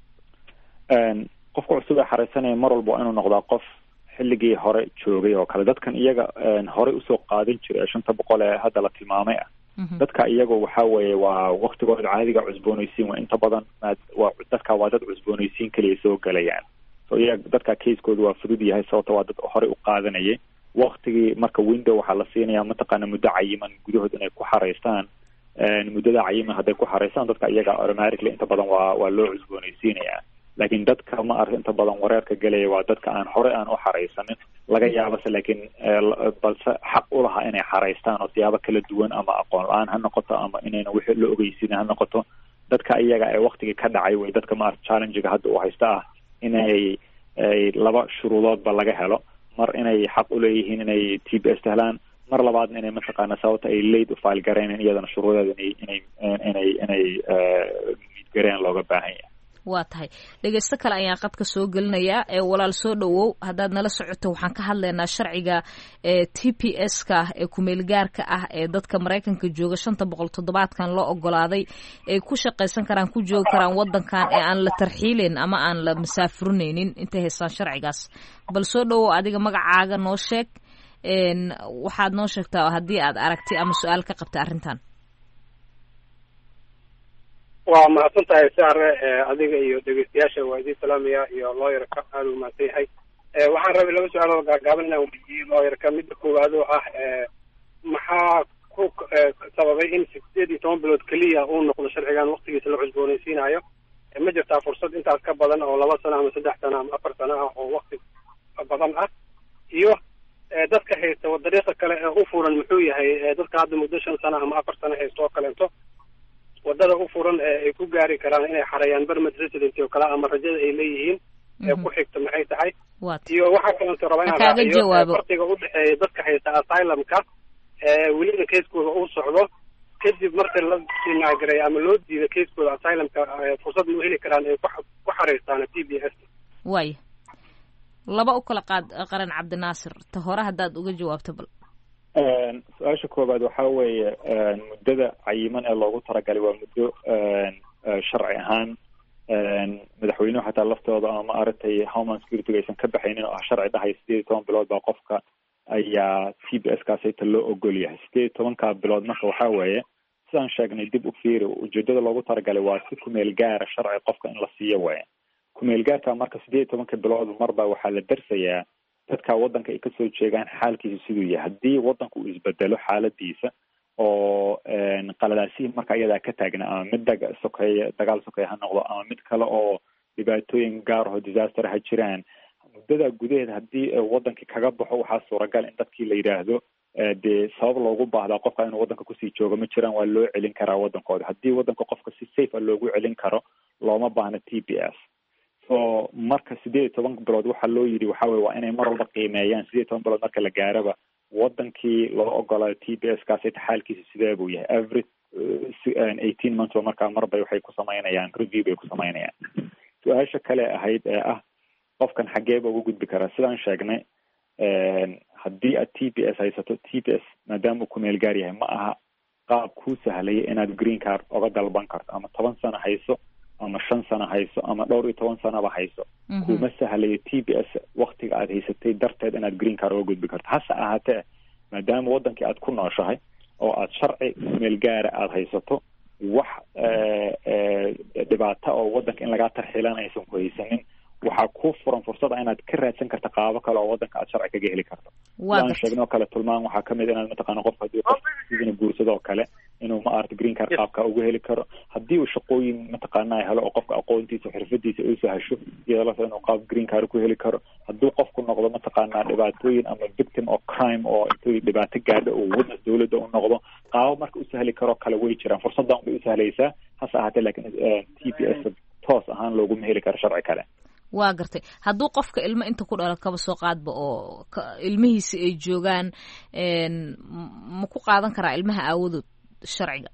qofka cusub ee xaraysanaya mar walba waa inuu noqdaa qof xilligii hore joogay oo kale dadkan iyaga horey usoo qaadin jiray ee shanta boqol ee hadda la tilmaamay ah dadka iyaga waxa weeye waa waktigooda caadiga cusboonaysiin waa inta badan waa dadka waa dad cusboonaysiin keliya soo gelayaan so iyaga dadka keiskooda waa fudud yahay sababta waa dad horey u qaadanayay waktigii marka window waxaa la siinayaa mataqaana muddo cayiman gudahood inay ku xaraystaan muddada cayiman hadday ku xaraystaan dadka iyaga automatically inta badan waa waa loo cusboonaysiinayaa laakiin dadka ma arka inta badan wareerka gelaya waa dadka aan horey aan u xaraysanin laga yaabase laakiin balse xaq u lahaa inay xaraystaan oo siyaabo kala duwan ama aqoon la-aan ha noqoto ama inayna wixii la ogeysiin ha noqoto dadka iyaga ee waktigii ka dhacay way dadka maarata challengiga hadda uu haysta ah inay laba shuruudoodba laga helo mar inay xaq uleeyihiin inay t b s helaan mar labaadna inay mataqaana sababta ay late u faal garaynen iyadana shuruudeeda inay inay inay inay miidgareen looga baahan yahay waa tahay dhegeysto kale ayaan qadka soo gelinayaa ee walaal soo dhawow haddaad nala socoto waxaan ka hadlaynaa sharciga ee t p s ka ee kumeelgaarka ah ee dadka maraykanka jooga shanta boqol toddobaadkan loo ogolaaday ay ku shaqaysan karaan ku joogi karaan wadankan ee aan la tarxiileyn ama aan la masaafurinaynin intay haystaan sharcigaas bal soo dhawow adiga magacaaga noo sheeg waxaad noo sheegtaa haddii aad aragtay ama su-aal ka qabtay arrintan. waa mahadsan tahay saare adiga iyo dhegeystayaasha waa idin salaamaya iyo looyarka aada u mahadsan yahay waxaan rabay laba su-aal oo gaagaaban inaan weydiiyey looyarka midda koowaad oo ah maxaa ku sababay in sideed iyo toban bilood keliya uu noqdo sharcigan waktigiisa la cusboonaysiinayo ma jirtaa fursad intaas ka badan oo laba sano ama saddex sano ama afar sano ah oo wakti badan ah iyo dadka haysta dariiqa kale ee u furan muxuu yahay dadka hadda muddo shan sano ama afar sano haysto oo kaleento wadada u furan ay ku gaari karaan inay xareeyaan permanent resident oo kale ama rajada ay leeyihiin ee ku xigta maxay tahay iyo waxaa kaleento rabaa inaan raaciyo farqiga u dhexeeya dadka haysta asylumka weliba keiskooda uu socdo kadib marka la sinagaray ama loo diido keiskooda asylumka fursad ma heli karaan ay ku xareystaan t b s way laba u kala qaad qaran cabdinaasir ta hore haddaad uga jawaabto bal su-aasha koobaad waxaa weeye muddada cayiman ee loogu talagalay waa muddo sharci ahaan madaxweynuhu xataa laftooda ama ma aragtay homeland security aysan ka baxaynin oo ah sharci dhahay sideed iyo toban bilood baa qofka ayaa t b s kaasayta loo ogol yahay sideed iyo tobanka bilood marka waxaa weeye sidaan sheegnay dib u fiiri ujeedada loogu talagalay waa si kumeel gaara sharci qofka in la siiyo weeye kumeel gaarka marka sideed iyo tobanka bilood marba waxaa la darsayaa dadka waddanka ay kasoo jeegaan xaalkiisa siduu yahay haddii waddanka uu isbedelo xaaladiisa oo qaladaasihii marka iyadaa ka taagna ama mid dag sokeeye dagaal sokeeye ha noqdo ama mid kale oo dhibaatooyin gaar aho disaster ha jiraan muddada gudaheeda haddii waddankii kaga baxo waxaa suuragal in dadkii la yidhaahdo dee sabab loogu baahdaa qofka inuu waddanka kusii joogo ma jiraan waa loo celin karaa waddankooda haddii waddanka qofka si safe a loogu celin karo looma baahna t b s so marka sideed iyo toban bilood waxaa loo yidhi waxa weye waa inay mar walba qiimeeyaan sideed iyo toban bilood marka la gaaraba wadankii loo ogolaayo t b s kaasi xaalkiisa sidee buu yahay every eighteen months oo markaa marbay waxay ku samaynayaan review bay ku samaynayaan su-aasha kale ahayd ee ah qofkan xageeba uga gudbi karaa sidaan sheegnay haddii aad t b s haysato t b s maadaama uu ku meel gaar yahay ma aha qaab kuu sahlaya inaad green card oga dalban karto ama toban sano hayso ama shan sano hayso ama dhowr iyo toban sanoba hayso kuma sahlayo t b s waktiga aad haysatay darteed inaad green card oga gudbi karto hase ahaatee maadaama wadankii aad ku nooshahay oo aad sharci meel gaara aada haysato wax dhibaata oo wadanka in lagaa tarxiilan aysan ku haysanin waxaa ku furan fursada inaad ka raadsan karta qaabo kale oo wadanka aad sharci kaga heli karto waan sheegnoo kale tulmaan waxaa kamid inaad mataqaana qofka hadii qof sidina guursadoo kale inuu ma aragta green card qaabka uga heli karo haddii uu shaqooyin mataqaana helo oo qofka aqoontiisa xirfadiisa uu sahasho iyadoo la inuu qaab green card ku heli karo hadduu qofku noqdo mataqaana dhibaatooyin ama victim of crime oo intuu dhibaato gaadho uu witness dawladda u noqdo qaabo marka u sahli karo kale way jiraan fursadan bay u sahlaysaa hase ahaatee laakiin t p s toos ahaan looguma heli karo sharci kale waa gartay hadduu qofka ilmo inta ku dhalo kaba soo qaadba oo ilmihiisi ay joogaan ma ku qaadan karaa ilmaha aawadood sharciga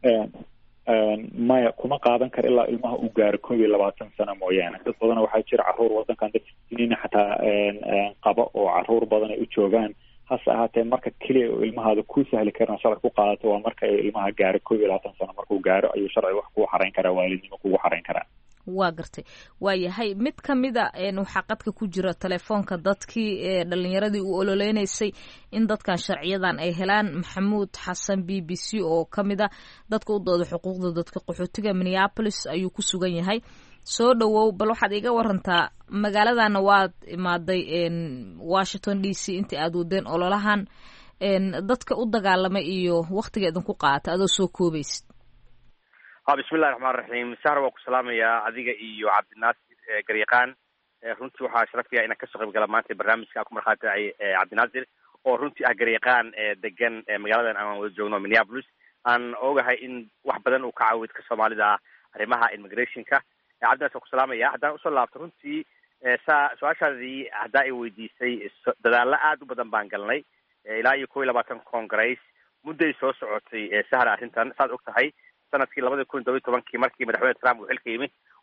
maya kuma qaadan kara ilaa ilmaha uu gaaro koob iyo labaatan sano mooyaane dad badana waxaa jira caruur wadankan dad siniina xataa qaba oo caruur badan ay u joogaan hase ahaatee marka keliya oo ilmahaada ku sahli karana sharci ku qaadato waa marka ay ilmaha gaaro koob iyo labaatan sano markuu gaaro ayuu sharci wax kugu xarayn karaa waalidnimo kugu xarayn karaa waa gartay waayahay mid kamida waxaa qadka ku jira telefoonka dadkii dhalinyaradii u ololeynaysay in dadkan sharciyadan ay helaan maxamuud xasan b b c oo kamid a dadka u dooda xuquuqda dadka qaxootiga minneapolis ayuu ku sugan yahay soo dhawow bal waxaad iga warantaa magaaladana waad imaaday washington d c intii aad wadeen ololahan dadka u dagaalamay iyo waktigeedan ku qaata adoo soo koobaysid bismillahi raxmaan raxiim sahra waa ku salaamayaa adiga iyo cabdinaasir garyaqaan runtii waxaa sharafaya inaan kasoo qayb gala maanta barnaamijka ku markhaati dhacay cabdinaasir oo runtii ah garyaqaan degan magaaladan aan wada joogno minneapolis aan ogahay in wax badan uu ka caawiyo dadka soomaalida ah arrimaha immigrationka cabdinaasir waa ku salaamaya haddaan usoo laabto runtii saa su-aashaadii haddaa ay weydiisay dadaalo aad u badan baan galnay ilaa iyo kow iyo labaatan congress mudday soo socotay sahra arrintan saad og tahay sanadkii labada kun todoba iyo tobankii markii madaxweyne trump uu xilka yimi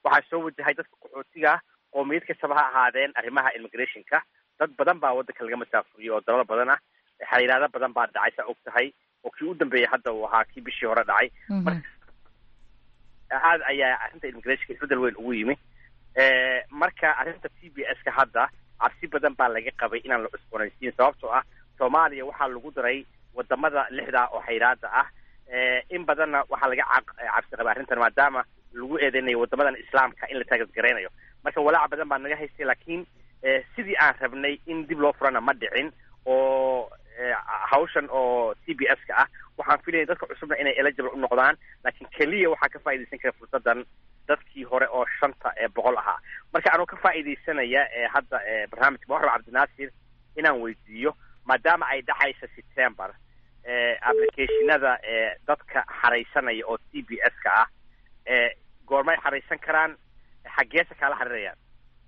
waxaa soo wajahay dadka qaxootiga qoomiyad kastaba ha ahaadeen arrimaha immigrationka. dad badan baa waddanka laga masaafuriyey oo dalal badan ah, xayiraado badan baa dhacay saa og tahay, oo kii u dambeeyey hadda uu ahaa kii bishii hore dhacay. marka aad ayaa arrinta immigrationka isbeddel weyn ugu yimi. marka arrinta T B S ka hadda cabsi badan baa laga qabay inaan la cusboonaysiin, sababtoo ah Soomaaliya waxaa lagu daray wadamada lixda oo xayiraada ah. in badanna waxaa laga cabsi qabay arrintan maadaama lagu eedeynayo wadamadan islaamka in la taageergareynayo. marka walaac badan baa naga haystay, laakiin sidii aan rabnay in dib loo furana ma dhicin. oo hawshan oo T B S ka ah waxaan filayay dadka cusubna inay eligible u noqdaan, laakiin keliya waxaa ka faa'iidaysan kara fursadan dadkii hore oo shanta ee boqol ahaa. marka anuu ka faa'iidaysanaya hadda barnaamijka waxaa Cabdinaasir inaan weydiiyo, maadaama ay dhacaysa September applicationada dadka xaraysanaya oo T B S ka ah goormay xaraysan karaan, xaggeesa kala xariirayaan?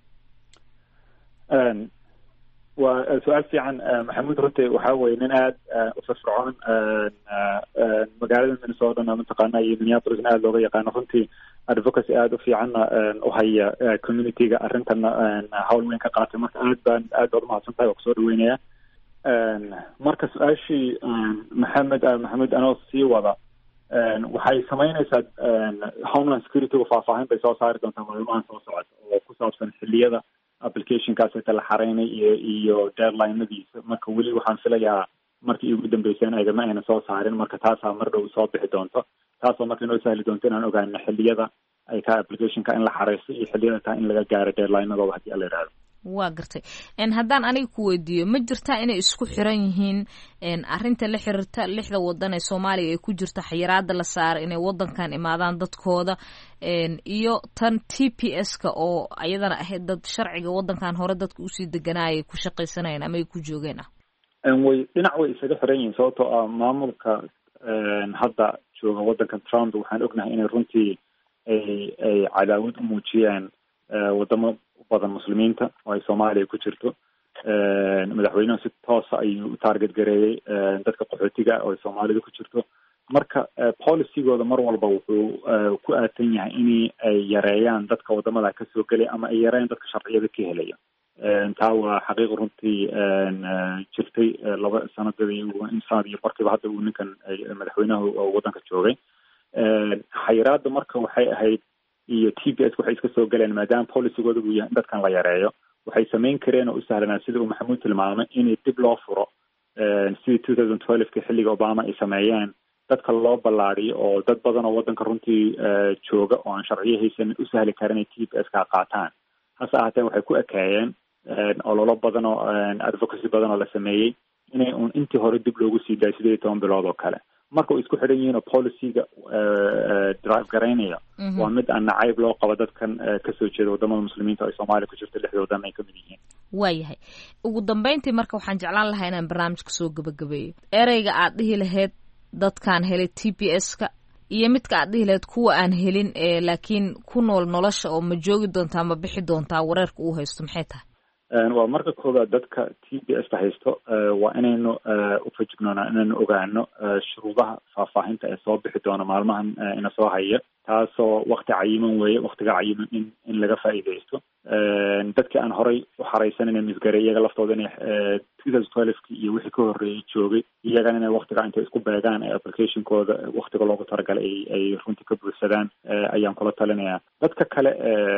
waa su-aal fiican maxamuud. runtii waxaa weye nin aada u firfircoon magaalada Minnesota mataqaana iyo Minneapolis aada looga yaqaano. runtii advocacy aada u fiicanna u haya communityga arrintana hawl weyn ka qaatay. marka aad baan aad baad umahadsan tahay, waa kusoo dhaweynaya. marka su-aashii maxamed maxamuud anoo sii wada, waxay samaynaysaa homeland securityga faahfaahin bay soo saari doontaa maalmahan soo socota oo ku saabsan xilliyada applicationkaas inta la xaraynay iyo iyo deadline-adiisa. marka weli waxaan filayaa markii ugu dambeyseen aydama ayna soo saarin, marka taasaa mar dhow soo bixi doonto. taasoo marka inoo sahli doonto inaan ogaano xilliyada ay ka applicationka in la xaraysto iyo xilliyada taa in laga gaaro deadline-adooda haddii ala yidhahdo. waa gartay. haddaan aniga ku weydiiyo, ma jirtaa inay isku xiran yihiin arrinta la xiriirta lixda wadan ee Soomaaliya ay ku jirta xayiraada la saaray inay wadankan imaadaan dadkooda, iyo tan T P S ka oo ayadana ahayd dad sharciga wadankan hore dadka usii deganaayay ku shaqaysanayeen ama ay ku joogeen ah? way dhinac way isaga xiran yihiin, sababtoo ah maamulka hadda jooga wadankan Trump waxaan ognahay inay runtii ay ay cadaawad u muujiyeen wadamo badan muslimiinta oo ay Soomaaliya ku jirto. madaxweynuhu si toosa ayuu u target gareeyey dadka qaxootiga oo ay Soomaalida ku jirto. marka policygooda mar walba wuxuu ku aatan yahay in ay yareeyaan dadka wadamada ka soo gelaya ama ay yareeyaan dadka sharciyada ka helaya. taa waa xaqiiq runtii jirtay laba sanadadii in sanad iyo barkiiba hadda uu ninkan madaxweynaha wadanka joogay. xayiraada marka waxay ahayd iyo T B S waxay iska soo galeen maadaama policygooda uu yahay in dadkan la yareeyo. waxay samayn kareen oo u sahlanaa sida uu maxamuud tilmaamay in dib loo furo sidii two thousand twelve ka xilliga Obama ay sameeyeen, dadka loo ballaariyo oo dad badan oo wadanka runtii jooga oo aan sharciyo haysan u sahli karin T B S ka qaataan. hase ahaatee waxay ku ekeeyeen ololo badan oo advocacy badan oo la sameeyey inay un intii hore dib loogu sii daayo sideed iyo toban bilood oo kale. marka way isku xidhan yihiin oo policyga drive garaynaya waa mid aan nacayb loo qabo dadkan kasoo jeeda wadamada muslimiinta ay Soomaaliya ku jirta lixda wadan ay kamid yihiin. waayahay, ugu dambeyntii marka waxaan jeclaan lahaa inaan barnaamijka soo gabagabeeyo. ereyga aad dhihi lahayd dadkaan helay T B S ka iyo midka aad dhihi lahayd kuwa aan helin ee laakiin ku nool nolosha oo ma joogi doontaa ma bixi doontaa wareerka uu haysto maxay tahay? waa marka koobaad dadka T B S ka haysto waa inaynu ufajignoonaa inaynu ogaano shuruudaha faahfaahinta ee soo bixi doona maalmahan ina soo haya, taasoo wakti cayiman weeye. waktiga cayiman in in laga faa'iidaysto. dadkii aan horay u xaraysanin misgaray iyaga laftooda inay two thousand twelve ki iyo wixii ka horreeyay joogay iyagana inay waktiga intay isku beegaan ee applicationkooda waktiga loogu talagalay ay ay runtii ka buuxsadaan ayaan kula talinayaa. dadka kale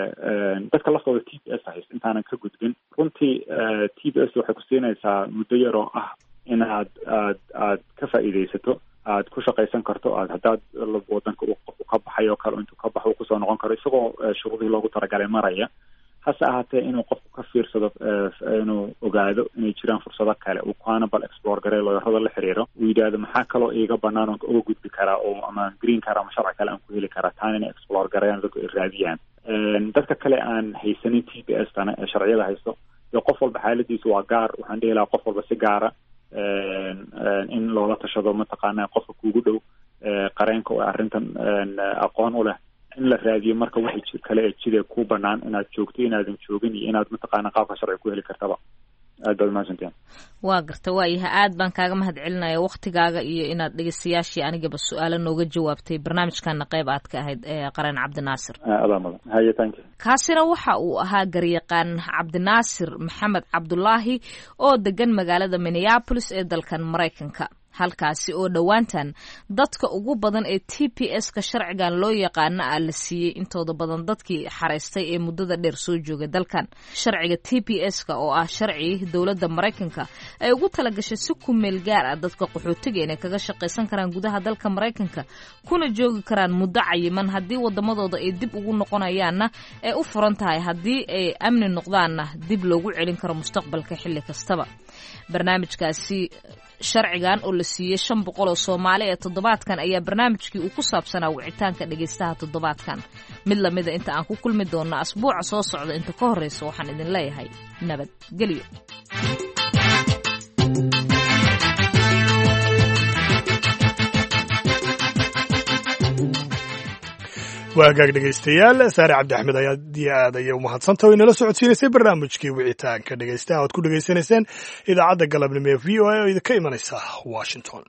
dadka laftooda T B S haysto intaanan ka gudbin, runtii T B S waxay ku siinaysaa muddo yar oo ah inaad aad aad ka faa'iidaysato, aad ku shaqaysan karto, aad haddaad wadanka uu ka baxay oo kale intuu ka baxo uu kusoo noqon karo isagoo shuruudihii loogu talagalay maraya. hase ahaatee inuu qofku ka fiirsado inuu ogaado inay jiraan fursado kale uu kaana bal explore gareey looyarada la xiriiro, uu yidhaahdo maxaa kaloo iiga banaan oon uga gudbi karaa oo ama green card ama sharci kale aan ku heli karaa. taana inay explore gareeyaan dadku ay raadiyaan. dadka kale aan haysanin T B S tana ee sharciyada haysto, iyo qof walba xaaladiisu waa gaar. waxaan dhihi lahaa qof walba si gaara in loola tashado mataqaanaa qofka kuugu dhow qareenka oo arrintan aqoon u leh, in la raadiyo marka wixii kale ee jidee ku banaan inaad joogto inaadan joogin iyo inaad mataqaana qaabka sharci ku heli kartaba. aad baad mahadsantihiin. waa garta waayahay aad baan kaaga mahad celinaya waktigaaga iyo inaad dhegeystayaashii anigaba su-aalo nooga jawaabtay barnaamijkana qayb aad ka ahayd ee qareen cabdinaasir. adaa mudan haye thank you. kaasina waxa uu ahaa garyaqaan cabdinaasir maxamed cabdulaahi oo degan magaalada minneapolis ee dalkan maraykanka, halkaasi oo dhowaantan dadka ugu badan ee T P S-ka sharcigan loo yaqaana ah la siiyey intooda badan dadkii xareystay ee muddada dheer soo joogay dalkan. Sharciga T P S-ka oo ah sharci dowladda Maraykanka ay ugu talagashay si ku meel gaar ah dadka qaxootiga inay kaga shaqaysan karaan gudaha dalka Maraykanka kuna joogi karaan muddo cayiman haddii wadamadooda ay dib ugu noqonayaanna ay u furan tahay haddii ay amni noqdaanna dib loogu celin karo mustaqbalka xilli kastaba. barnaamijkaasi sharcigan oo la siiyey shan boqol oo Soomaali ee toddobaadkan ayaa barnaamijkii uu ku saabsanaa wicitaanka dhageystaha toddobaadkan. mid lamida inta aan ku kulmi doonno asbuuca soo socda inta ka horeysa waxaan idin leeyahay nabadgelyo. waagaag dhegaystayaal saare cabdi axmed ayaa diya aad ayay u mahadsanta o inala socodsiinaysay barnaamijkii wicitaanka dhegaystaha oad ku dhegaysanayseen idaacadda galabnimo ee v o a oo idinka imanaysa washington.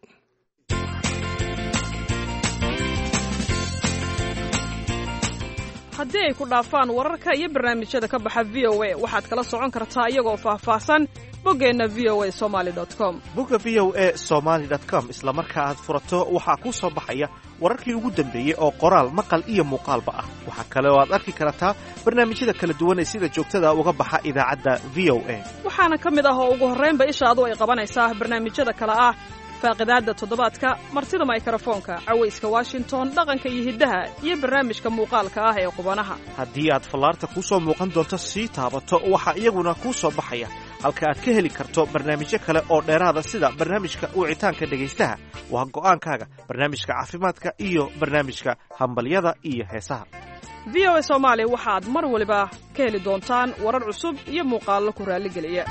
haddii ay ku dhaafaan wararka iyo barnaamijyada ka baxa v o a waxaad kala socon kartaa iyagoo faahfaahsan boggeenna v o a somaali dot com. bogga v o a somaali dot com isla marka aad furato waxaa kuu soo baxaya wararkii ugu dambeeyey oo qoraal maqal iyo muuqaalba ah. waxaa kale oo aad arki kartaa barnaamijyada kala duwan ee sida joogtada uga baxa idaacadda v o a. waxaana ka mid ah oo ugu horraynba ishaadu ay qabanaysaa barnaamijyada kale ah faaqidaadda toddobaadka, martida mikrofoonka, cawayska washington, dhaqanka iyo hiddaha iyo barnaamijka muuqaalka ah ee qubanaha. haddii aad fallaarta kuu soo muuqan doonto sii taabato waxaa iyaguna kuu soo baxaya halka aad ka heli karto barnaamijyo kale oo dheeraada sida barnaamijka wicitaanka dhegaystaha, waa go'aankaaga, barnaamijka caafimaadka iyo barnaamijka hambalyada iyo heesaha. v o a Soomaali waxaad mar waliba ka heli doontaan warar cusub iyo muuqaallo ku raalligeliya.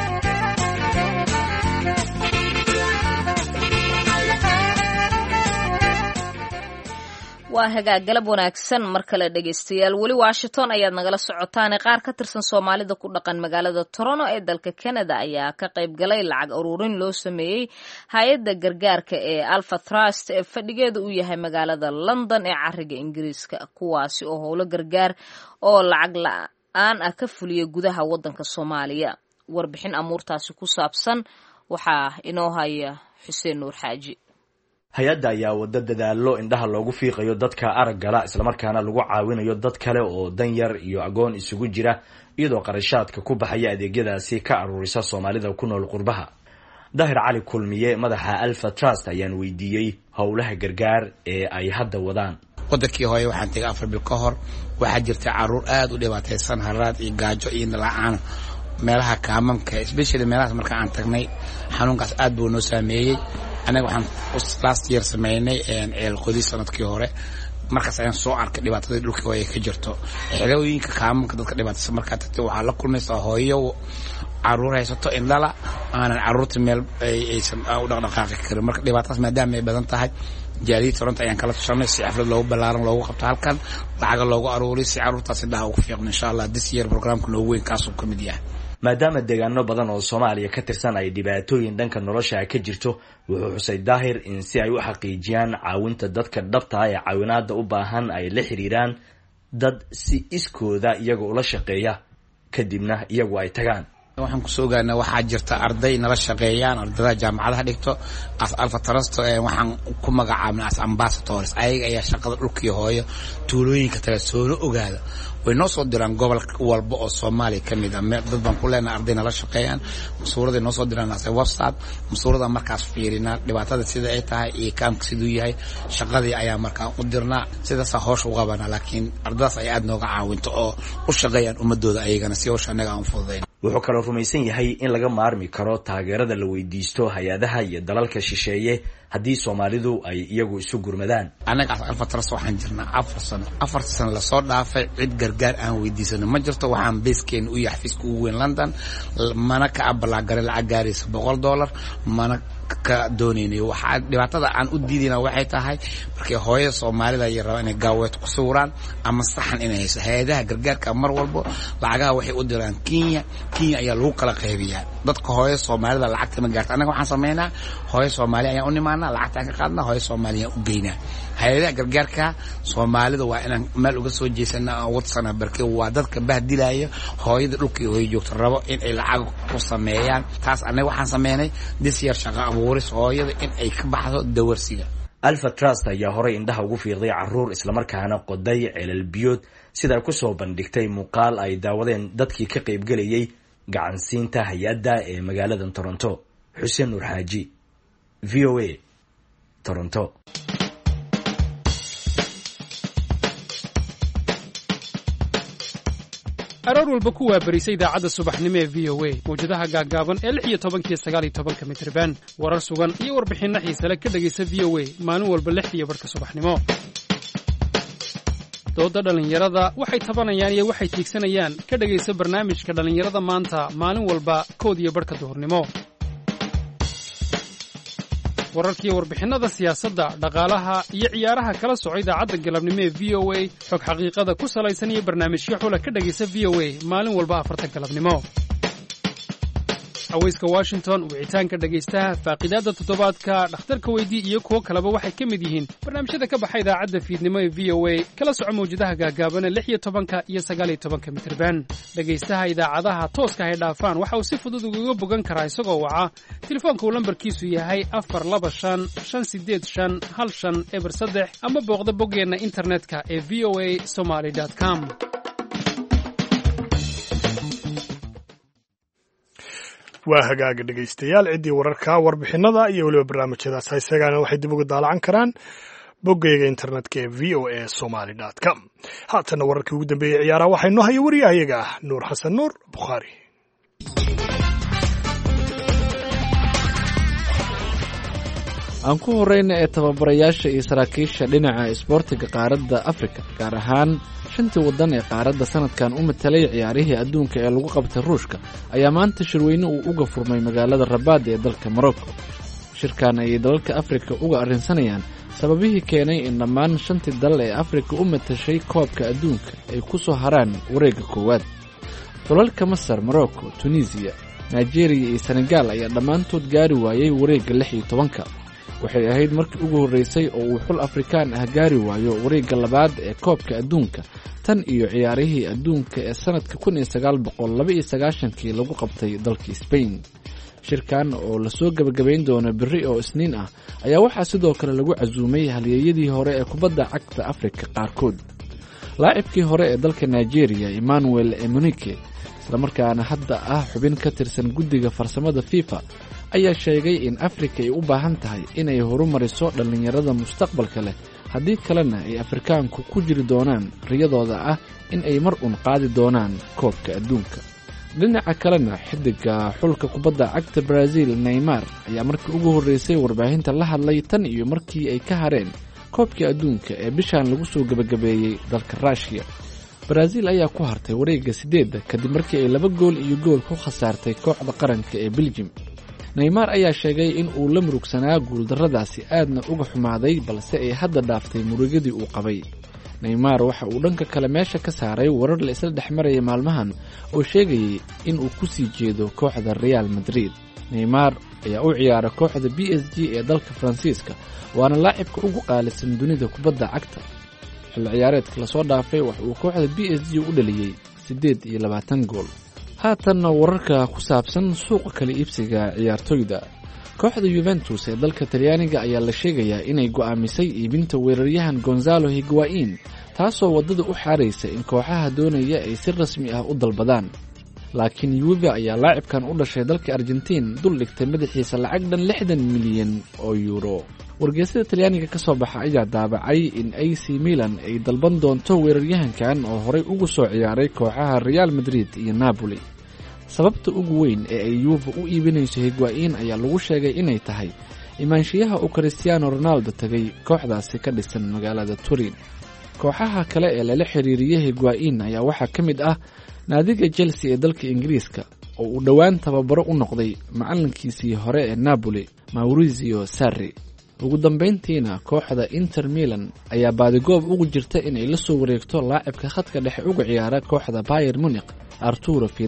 waa hagaag galab wanaagsan mar kale dhegaystayaal. weli washington ayaad nagala socotaan. qaar ka tirsan Soomaalida ku dhaqan magaalada Toronto ee dalka Canada ayaa ka qayb galay lacag ururin loo sameeyey hay'adda gargaarka ee Alpha Trust ee fadhigeedu uu yahay magaalada London ee cariga Ingiriiska, kuwaasi oo howlo gargaar oo lacag la'aan ah ka fuliyay gudaha wadanka Soomaaliya. warbixin amuurtaasi ku saabsan waxaa inoo haya Xuseen Nuur Xaaji. hay-adda ayaa wada dadaallo indhaha loogu fiiqayo dadka araggala islamarkaana lagu caawinayo dad kale oo dan yar iyo agoon isugu jira, iyadoo qarashaadka ku baxaya adeegyadaasi ka aruurisa Soomaalida ku nool qurbaha. Daahir Cali Kulmiye, madaxa Alpha Trust, ayaan weydiiyey howlaha gargaar ee ay hadda wadaan. wadankii hooye waxaan tegay afar bil ka hor, waxaa jirta caruur aad u dhibaataysan, haraad iyo gaajo iyo la'aan meelaha kaamamka, especially meelahaas marka aan tagnay xanuunkaas aad buu noo saameeyey. anaga waxaan last year sameynay ceel qodi sanadkii hore, markaas ayaan soo arkay dhibaatada dhulka hooye ka jirto. xerooyinka kaamamka dadka dhibaataysan markaa tagtay waxaa la kulmaysaa hooyo caruur haysato indhala aanan caruurta meel aysan u dhaqdhaqaaqi karin. marka dhibaatadaas maadaama ay badan tahay, jaaliyadda Toronto ayaan kala tashanay si xaflad loogu ballaaran loogu qabto halkan, lacaga loogu aruuriy si caruurtaasi indhaha ugu fiiqno. insha allah this year programka noogu weyn kaasuu ka mid yahay. maadaama deegaano badan oo Soomaaliya ka tirsan ay dhibaatooyin dhanka nolosha ka jirto, wuxuu xusay Daahir in si ay u xaqiijiyaan caawinta dadka dhabta ah ee caawinaada u baahan ay la xiriiraan dad si iskooda iyaga ula shaqeeya, kadibna iyagu ay tagaan. waxaan ku soo ogaanay waxaa jirta arday nala shaqeeyaan, ardayda jaamacadaha dhigto as Alpha Trust, waxaan ku magacaabnay as ambassadors. ayaga ayaa shaqada dhulkii hooyo tuulooyinka tala soo ogaada, way noo soo diraan gobol walba oo Soomaaliya ka mid ah. dad baan ku leenahay arday nala shaqeeyaan, masuurada noo soo diraan as website, masuurada markaas fiirina dhibaatada sida ay tahay iyo kaamka siduu yahay, shaqadii ayaa markaa u dirnaa, sidaas hoosh u qabana. laakiin ardaydaas ay aad nooga caawinto oo u shaqeeyaan ummadooda ayagana si hoosh anaga aan fududeyn. wuxuu kaloo rumaysan yahay in laga maarmi karo taageerada la weydiisto hay-adaha iyo dalalka shisheeye haddii Soomaalidu ay iyagu isu gurmadaan. anaga Alpha Trust waxaan jirnaa afar sano afar sano la soo dhaafay cid gargaar aan weydiisano ma jirto. waxaan beeskeen u yahay xafiiska ugu weyn London, mana ka abalaagare lacag gaaraysa boqol dollar, mana ka doonaynayo. waxaa dhibaatada aan u diidayna waxay tahay markay hooyada Soomaalida ay rabaan inay gaaweed ku sawiraan ama saxan inay hayso, hay-adaha gargaarka mar walba lacagaha waxay u diraan Kenya Kenya ayaa lagu kala qaybiyaa. dadka hooyo soomaalida lacagta ma gaarto annaga waxaan samaynaa hooyo soomaali ayaan u nimaanaa lacagtaan ka qaadnaa hooyo soomaali ayaan u geynaa hay-adaha gargaarka soomaalida waa inaan meel uga soo jeesana aan wadsana barke waa dadka bahdilaya hooyada dhulkii hooyo joogto rabo in ay lacag ku sameeyaan taas annaga waxaan sameynay dis yar shaqo abuuris hooyada in ay ka baxdo dawarsiga alfa trust ayaa horey indhaha ugu fiiqday caruur islamarkaana qoday celal biyood sida ay ku soo bandhigtay muuqaal ay daawadeen dadkii ka qaybgelayay gacansiinta hay-adda ee magaalada Toronto. Xuseen Nuur Xaaji, V O A, Toronto. aroor walba ku waabarisay idaacadda subaxnimo ee v o a mawjadaha gaaggaaban ee lix iyo tobankiyo sagaal iyo tobanka mitirban warar sugan iyo warbixinno xiisale ka dhegaysa v o a maalin walba lix iyo barhka subaxnimo dooda dhallinyarada waxay tabanayaan iyo waxay tiigsanayaan ka dhegaysa barnaamijka dhallinyarada maanta maalin walba kood iyo barhka duhurnimo wararkiiyo warbixinnada siyaasadda dhaqaalaha iyo ciyaaraha kala soco idaacadda galabnimo ee v o a xog xaqiiqada ku salaysan iyo barnaamijyo xula ka dhegaysa v o a maalin walba afarta galabnimo haweyska washington wicitaanka dhegaystaha faaqidaadda toddobaadka dhakhtarka weydii iyo kuwo kaleba waxay ka mid yihiin barnaamijyada ka baxa idaacadda fiidnimo ee v o a kala soco mawjadaha gaagaabana lix iyo tobanka iyo sagaal iyo tobanka mitirban dhegaystaha idaacadaha tooska hay dhaafaan waxa uu si fudud ugaga bogan karaa isagoo waca telefoonka uu lambarkiisu yahay afar laba shan shan sideed shan hal shan eber saddex ama booqda boggeenna internetka ee v o a somaly dot com waa hagaaga dhegaystayaal ciddii wararka warbixinada iyo weliba barnaamijyadaas haysagaana waxay dib uga daalacan karaan boggayga internetka ee v o a somaly dot com haatanna wararkii ugu dambeeyey ciyaaraha waxaa inoo haya wariyahayaga ah nuur xasan nuur bukhaari. aan ku horeyna ee tababarayaasha iyo saraakiisha dhinaca isboortiga qaaradda afrika gaar ahaan shantii waddan ee qaaradda sanadkan u matalay ciyaarihii adduunka ee lagu qabtay ruushka ayaa maanta shirweyne uu uga furmay magaalada rabaad ee dalka morocco. shirkan ayay dalalka afrika uga arrinsanayaan sababihii keenay in dhammaan shantii dal ee afrika u matashay koobka adduunka ay ku soo haraan wareegga koowaad. dalalka masar, morocco, tunisiya, nigeriya iyo senegaal ayaa dhammaantood gaari waayey wareegga lix iyo tobanka. waxay ahayd markii ugu horreysay oo uu xul afrikaan ah gaari waayo wareegga labaad ee koobka adduunka tan iyo ciyaarihii adduunka ee sanadka kun iyo sagaal boqol laba iyo sagaashankii lagu qabtay dalka Spain. shirkan oo lasoo gabagabayn doono berri oo isniin ah ayaa waxaa sidoo kale lagu casuumay halyeeyadii hore ee kubadda cagta afrika qaarkood. laacibkii hore ee dalka Nigeria Emmanuel Emunike islamarkaana hadda ah xubin ka tirsan guddiga farsamada FIFA ayaa sheegay in afrika ay u baahan tahay inay horumariso dhallinyarada mustaqbalka leh haddii kalena ay afrikaanku ku jiri doonaan riyadooda ah in ay mar un qaadi doonaan koobka adduunka. dhinaca kalena xidiga xulka kubadda cagta Brazil Neymar ayaa markii ugu horreysay warbaahinta la hadlay tan iyo markii ay ka hareen koobka adduunka ee bishan lagu soo gabagabeeyey dalka Russia. Brazil ayaa ku hartay wareegga sideedda kadib markii ay laba gool iyo gool ku khasaartay kooxda qaranka ee Belgium. Neymar ayaa sheegay in uu la murugsanaa guuldarradaasi aadna uga xumaaday balse ay hadda dhaaftay murugadii uu qabay. Neymar waxa uu dhanka kale meesha ka saaray warar la isla dhex maraya maalmahan oo sheegayay in uu ku sii jeedo kooxda Real Madrid. Neymar ayaa u ciyaara kooxda B S G ee dalka Faransiiska waana laacibka ugu qaalisan dunida kubadda cagta. xilli ciyaareedka lasoo dhaafay waxa uu kooxda B S G u dhaliyay siddeed iyo labaatan gool. haatanna wararka ku saabsan suuqa kala iibsiga ciyaartoyda. kooxda Juventus ee dalka Talyaaniga ayaa la sheegayaa inay go'aamisay iibinta weeraryahan Gonzalo Higuain taasoo wadada u xaaraysa in kooxaha doonaya ay si rasmi ah u dalbadaan. laakiin Juve ayaa laacibkan u dhashay dalka Argentina dul dhigtay madaxiisa lacag dhan lixdan milyan oo euro. wargeysyada Talyaaniga ka soo baxa ayaa daabacay in A C Milan ay dalban doonto weeraryahankan oo horey ugu soo ciyaaray kooxaha Real Madrid iyo Napoli. sababta ugu weyn ee ay Juve u iibinayso Higuain ayaa lagu sheegay inay tahay imaanshiyaha uu Cristiano Ronaldo tagay kooxdaasi ka dhisan magaalada Turin. kooxaha kale ee lala xiriiriyay Higuain ayaa waxaa ka mid ah naadiga Chelsea ee dalka Ingiriiska oo uu dhowaan tababaro u noqday macalinkiisii hore ee Napoli Maurizio Sarri. ugu dambeyntiina kooxda Inter Milan ayaa baadigoob ugu jirta inay la soo wareegto laacibka khadka dhexe uga ciyaara kooxda Bayern Munich Arturo Vidal.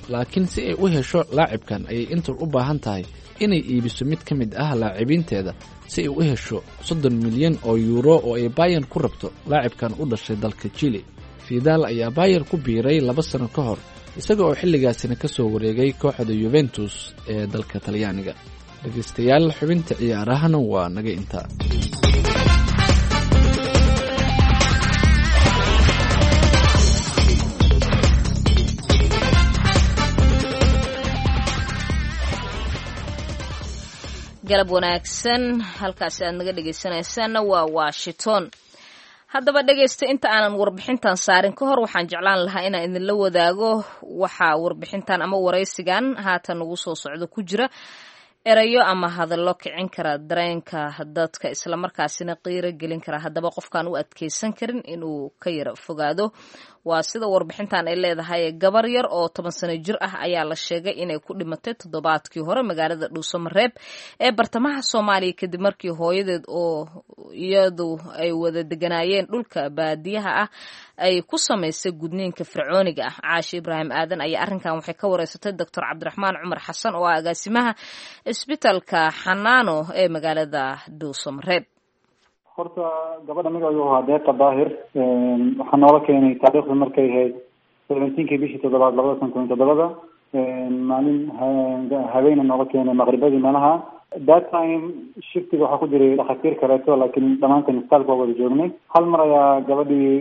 laakiin si ay u hesho laacibkan ayay inter u baahan tahay inay iibiso mid ka mid ah laacibiinteeda si ay u hesho soddon milyan oo yuuro oo ay bayan ku rabto laacibkan u dhashay dalka Chile. Vidal ayaa bayer ku biiray laba sano ka hor isaga oo xilligaasina ka soo wareegay kooxda Juventus ee dalka Talyaaniga. dhegeystayaal xubinta ciyaarahana waa naga intaa. galab wanaagsan halkaasi aad naga dhegeysanaysaanna waa Washington. haddaba dhegeysta inta aanan warbixintan saarin ka hor waxaan jeclaan lahaa inaan idinla wadaago waxa warbixintan ama waraysigan haatan ugu soo socdo ku jira erayo ama hadallo kicin kara dareenka dadka isla markaasina qiiro gelin kara haddaba qofkaan u adkeysan karin inuu ka yara fogaado. waa sida warbixintan ay leedahay gabar yar oo toban sano jir ah ayaa la sheegay inay ku dhimatay toddobaadkii hore magaalada Dhuusamareeb ee bartamaha Soomaaliya kadib markii hooyadeed oo iyadu ay wada deganaayeen dhulka baadiyaha ah ay ku samaysay gudniinka fircooniga ah. Caashi Ibraahim Aadan ayaa arrinkan waxay ka wareysatay Doctor Cabdiraxmaan Cumar Xasan oo ah agaasimaha isbitaalka Xanaano ee magaalada Dhuusamareeb. horta gabadha magaceedu waa Deeqa Daahir waxaa noola keenay taariikhda markay ahayd seventeenkii bishii toddobaad labada kun iyo todobada maalin habeena noola keenay maqribadii meelaha that time shiftiga waxaa ku jiray dhakhaatiir kaleeto laakiin dhammaanteen isbitaalka waa wada joognay. hal mar ayaa gabadhii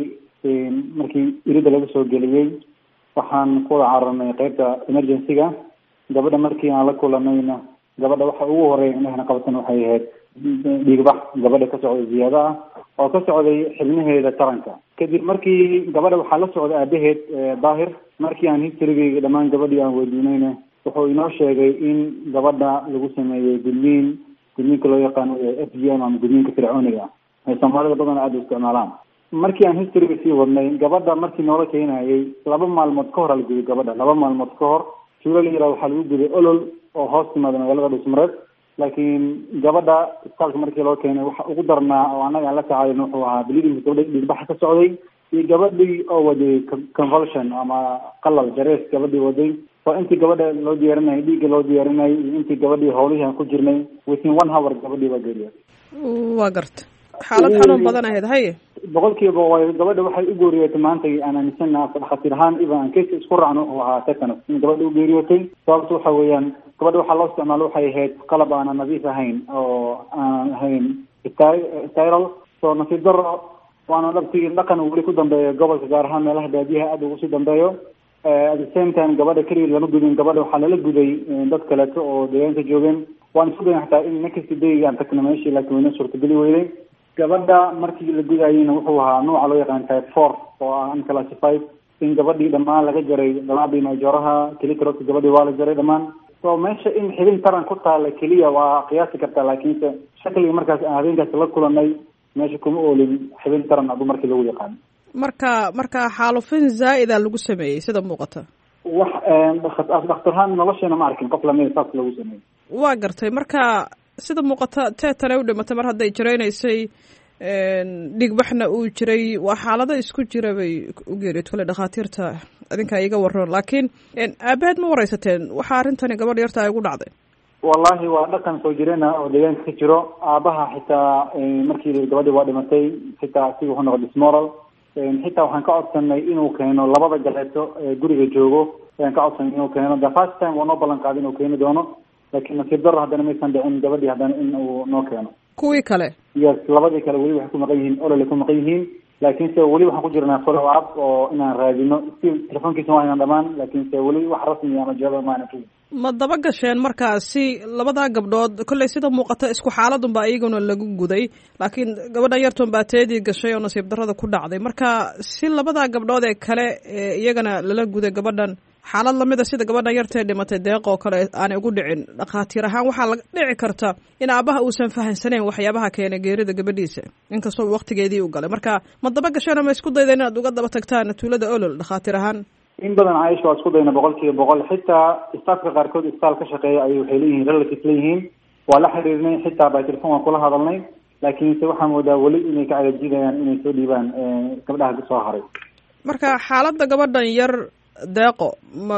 markii irida laga soo geliyey waxaan ku wada cararnay qeybta emergency-ga. gabadha markii aan la kulanayna gabadha waxa ugu horeeya indhahana qabatan waxay ahayd dhiigbax gabadha ka socday ziyaado ah oo ka socday xibnaheeda taranka. kadib markii gabadha waxaa la socday aabaheed Daahir markii aan historygeyga dhammaan gabadhii aan weydiinayna wuxuu inoo sheegay in gabadha lagu sameeyey gudniin gudniinka loo yaqaano F G M ama gudniinka fircooniga ay Soomaalida badan aad u isticmaalaan. markii aan historyga sii wadnay gabadha markii noola keenayay laba maalmood ka hor la guday gabadha laba maalmood ka hor tuulo la yiraahdo waxaa lagu guday olol oo hoos timaada magaalada Dhuusamareeb. laakiin gabadha isbitaalka markii loo keenay waxa ugu darnaa oo anaga aan la tacaalin wuxuu ahaa bleeding gabadha dhiigbaxa ka socday iyo gabadhii oo waday convulsion ama qalal jarees gabadhii waday. oo intii gabadha loo diyaarinayay dhiigga loo diyaarinayay iyo intii gabadhii howlihii aan ku jirnay within one hour gabadhii waa geeriyooday. waa garta xaalad xanuun badan ahayd haye boqolkiiba way gabadha waxay u geeriyootay maanta aan aaminsanahay dhakhaatiir ahaan iban case isku raacno oo ahaa tetanus in gabadha u geeriyootay. sababtu waxa weeyaan gabadha waxaa loo isticmaalo waxay ahayd qalab aan nadiif ahayn oo aan ahayn sterile. soo nasiib daro waana dhabtii dhaqan weli ku dambeeya gobolka gaar ahaan meelaha baadiyaha aad ugu sii dambeeyo. at the same time gabadha keliya lama gudin gabadha waxaa lala guday dad kaleeto oo deegaanka joogeen. waan isku dayn xataa in next day aan tagno meeshii laakiin wayna suurtageli weyday. gabadha markii la gudayeyna wuxuu ahaa nooca loo yaqaan type four oo ah unclassified in gabadhii dhammaan laga jaray dalaadii majooraha kilitroska gabadhii waa la jaray dhammaan. so meesha in xibin taran ku taala keliya waa qiyaasi kartaa laakiinse shakliga markaas aan habeenkaas la kulanay meesha kuma oolin xibin taran adu markii lagu yaqaan. marka marka xaalufin zaa'ida lagu sameeyey sida muuqata wax dhakhtarhaan nolosheena ma arkin qof lamid saas lagu sameeyey. waa gartay marka sida muuqata teetana u dhimatay mar hadday jiraynaysay dhigbaxna uu jiray waa xaalado isku jira bay u geeriyood kale dhakhaatiirta adinkaa iga waran. laakiin aabaheed ma wareysateen waxaa arrintani gabadh yarta ay ugu dhacday? wallahi waa dhaqan soo jireen oo deegaanka ka jiro. aabaha xitaa markii gabadhii waa dhimatay xitaa asiga wuxuu noqday dismoral. xitaa waxaan ka codsanay inuu keeno labada galeeto ee guriga joogo ayaan ka codsanay inuu keeno. the first time waa noo ballan qaaday inuu keeni doono laakiin nasiib darro haddana maysan dhicin gabadhii haddana in uu noo keeno. kuwii kale yes labadii kale weli waxay ku maqan yihiin olole ku maqan yihiin laakiinse weli waxaan ku jirnaa follow up oo inaan raadino si telefoonkiisa waa inaan dhamaan laakiinse weli wax rasmi ama jawaab maana ka ma daba gasheen markaasi labadaa gabdhood kolley sida muuqata isku xaaladun baa iyaguna lagu guday laakiin gabadhan yartoon baa teedii gashay oo nasiib darrada ku dhacday. marka si labadaa gabdhood ee kale ee iyagana lala guday gabadhan xaalad lamida sida gabadhan yartee dhimatay deeq oo kale aanay ugu dhicin dhakhaatiir ahaan waxaa laga dhici karta in aabaha uusan fahansaneyn waxyaabaha keenay geerida gabadhiisa inkastoo waqtigeedii u galay. marka ma daba gasheen ama isku dayda inaad uga daba tagtaan tuulada olol dhakhaatiir ahaan? in badan Caaisha waa isku dayna boqol kiiba boqol. xitaa staafka qaarkood isbitaal ka shaqeeya ayay waxay leeyihiin relative leeyihiin waa la xiriirnay xitaa by telephone waan kula hadalnay laakiinse waxaa moodaa weli inay ka cagajidayaan inay soo dhiibaan gabdhaha soo haray. marka xaaladda gabadhan yar deeqo ma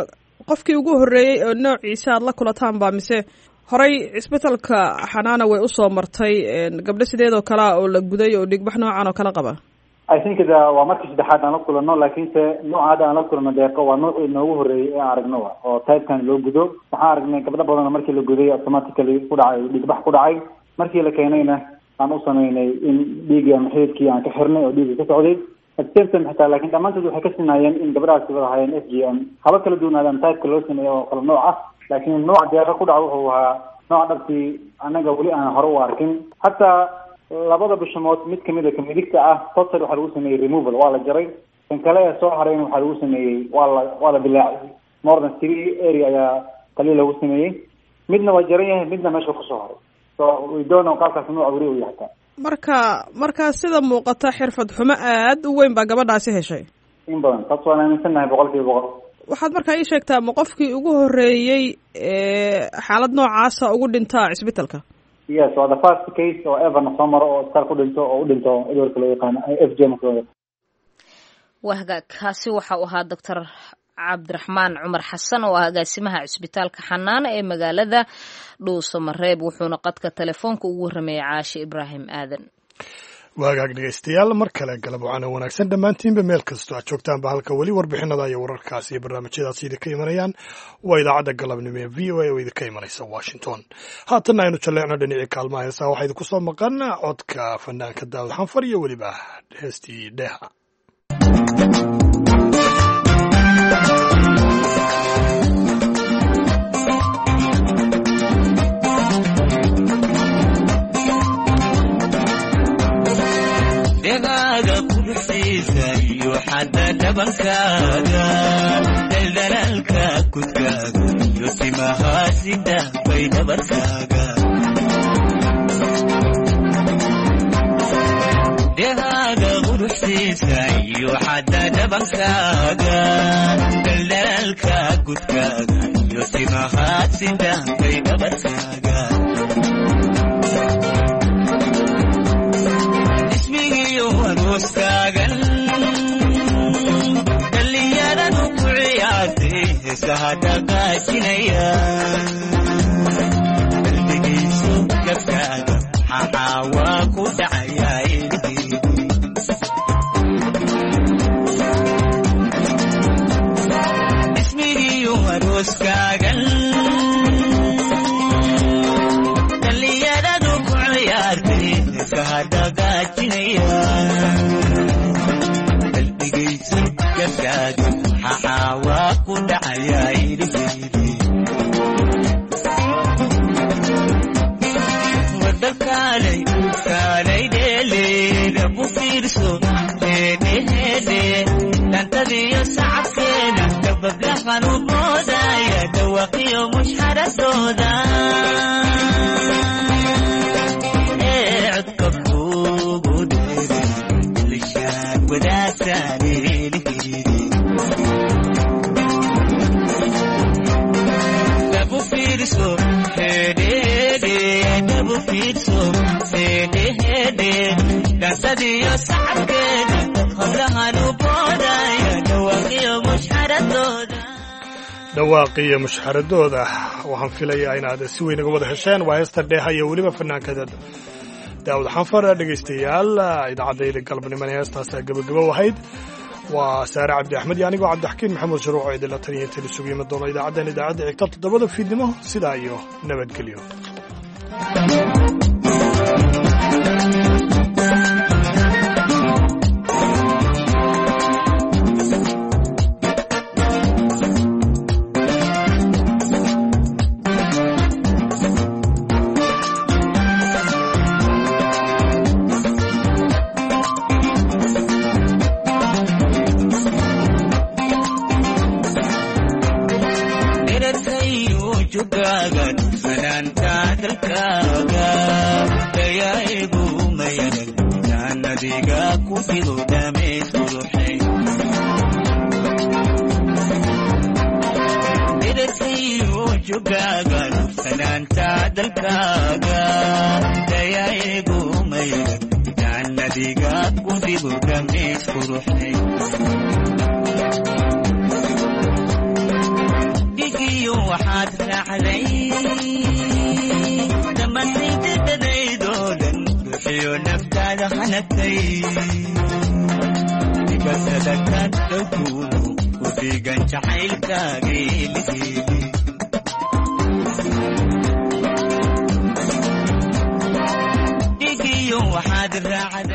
qofkii ugu horreeyey oo noociisa aad la kulataan baa mise horey cisbitalka xanaana way usoo martay gabdho sideed oo kalea oo la guday oo dhigbax noocan oo kala qaba I think da waa markii saddexaad aan la kulano laakiinse nooca hadda aan la kulano deeqo waa noocii noogu horreeyey ee aan aragno wa oo typekan loo gudo waxaan aragnay gabdho badan oo markii la guday automatically ku dhacay dhigbax ku dhacay markii la keenayna aan u sameynay in dhiiggii ama xididkii aan ka xirnay oo dhiiggii ka socday attempt xitaa laakiin dhammaantood waxay ka sinaayeen in gabdhahaasi wada hayeen f g m haba kala duwanaadaan typeka loo sameeyo oo kala nooc ah laakiin nooca deeqa ku dhaca wuxuu ahaa nooca dhabtii anaga weli aan hore u arkin hataa labada bishamood mid kamid a kamidigta ah total waxaa lagu sameeyey removal waa la jaray kan kale ee soo harayna waxaa lagu sameeyey waa la waa la bilaacay more than three area ayaa kaliya lagu sameeyey midna waa jaran yahay midna meesha kusoo haray so we don't know qaabkaas nooca weli u yahataa marka markaa sida muuqata xirfad xumo aad u weyn baa gabadhaasi heshay in badan taas waan aaminsannahay boqol kiiba boqol waxaad markaa ii sheegtaa ma qofkii ugu horreeyey ee xaalad noocaasa ugu dhintaa cisbitalka yes waa the first case oo everna soo maro oo iskaal ku dhinto oo u dhinto edwarka loo yaqaano f j m waa hagaag kaasi waxa uu ahaa doctor cabdiraxmaan cumar xasan oo ah agaasimaha cisbitaalka xanaana ee magaalada dhuusamareeb wuxuuna qadka telefoonka ugu warrameeyay caashi ibraahim aadan waagaag dhegaystayaal mar kale galab wacana wanaagsan dhammaantiinba meel kastoo aad joogtaanba halka weli warbixinada iyo wararkaas iyo barnaamijyadaas idinka imanayaan waa idaacadda galabnimo ee v o a oo idinka imanaysa washington haatanna aynu jalleecno dhinacii kaalmaha heesaha waxaa idinku soo maqan codka fanaanka daawud xanfar iyo weliba heestii dheeha xadda dhabankaaga daldalaalka kudkaaga iyo timahaasida bay dhabarkaaga dhehaaga quruxsiisa iyo xadda dhabankaaga daldalaalka kudkaaga iyo timahaasida bay dhabarkaaga ismigiyo arooskaagan sahadagaajinaya qalbigiisu gabkaaga xaxaa waa ku dhacayaa ismigiiyo arooskaagan dhallinyaradu ku ciyaartay sahadagaajinaya qalbigiisu gabkaaga xaxaa waa ku dhacayaa wadakaalay kaalay dheeleeda ku fiirso heedheheedhe dhantadiyo sacabkeeda dabablahan u moodaya dhawaqiyo mushxaradooda ee codka kuugu dheere lishaan wadaagtaan dhantadiyo sacabkeeda hablahan u boodaya dhawaaqiyo mushxaradooda dhawaaqiyo mushxaradooda waxaan filayaa inaad si weyn uga wada hesheen waa heesta dheeha iyo weliba fanaanka daawud xanfar dhegaystayaal idaacadayda galabnimana heestaasa gabagabo ahayd waa saare cabdi axmed iyo anigoo cabdixakiin maxamed sharuuc oo idinla taliya inta isugu yimi doono idaacaddan idaacadda xigta toddobada fiidnimo sidaa iyo nabadgelyo dhigiyo waxaad raacday dhammaantaytadadaydoo dhan bixiyo naftaada hanagtay digasada ka dhowkuudu ku dhiigan jacaylkaageeligeeli dhigiyo waxaad raacday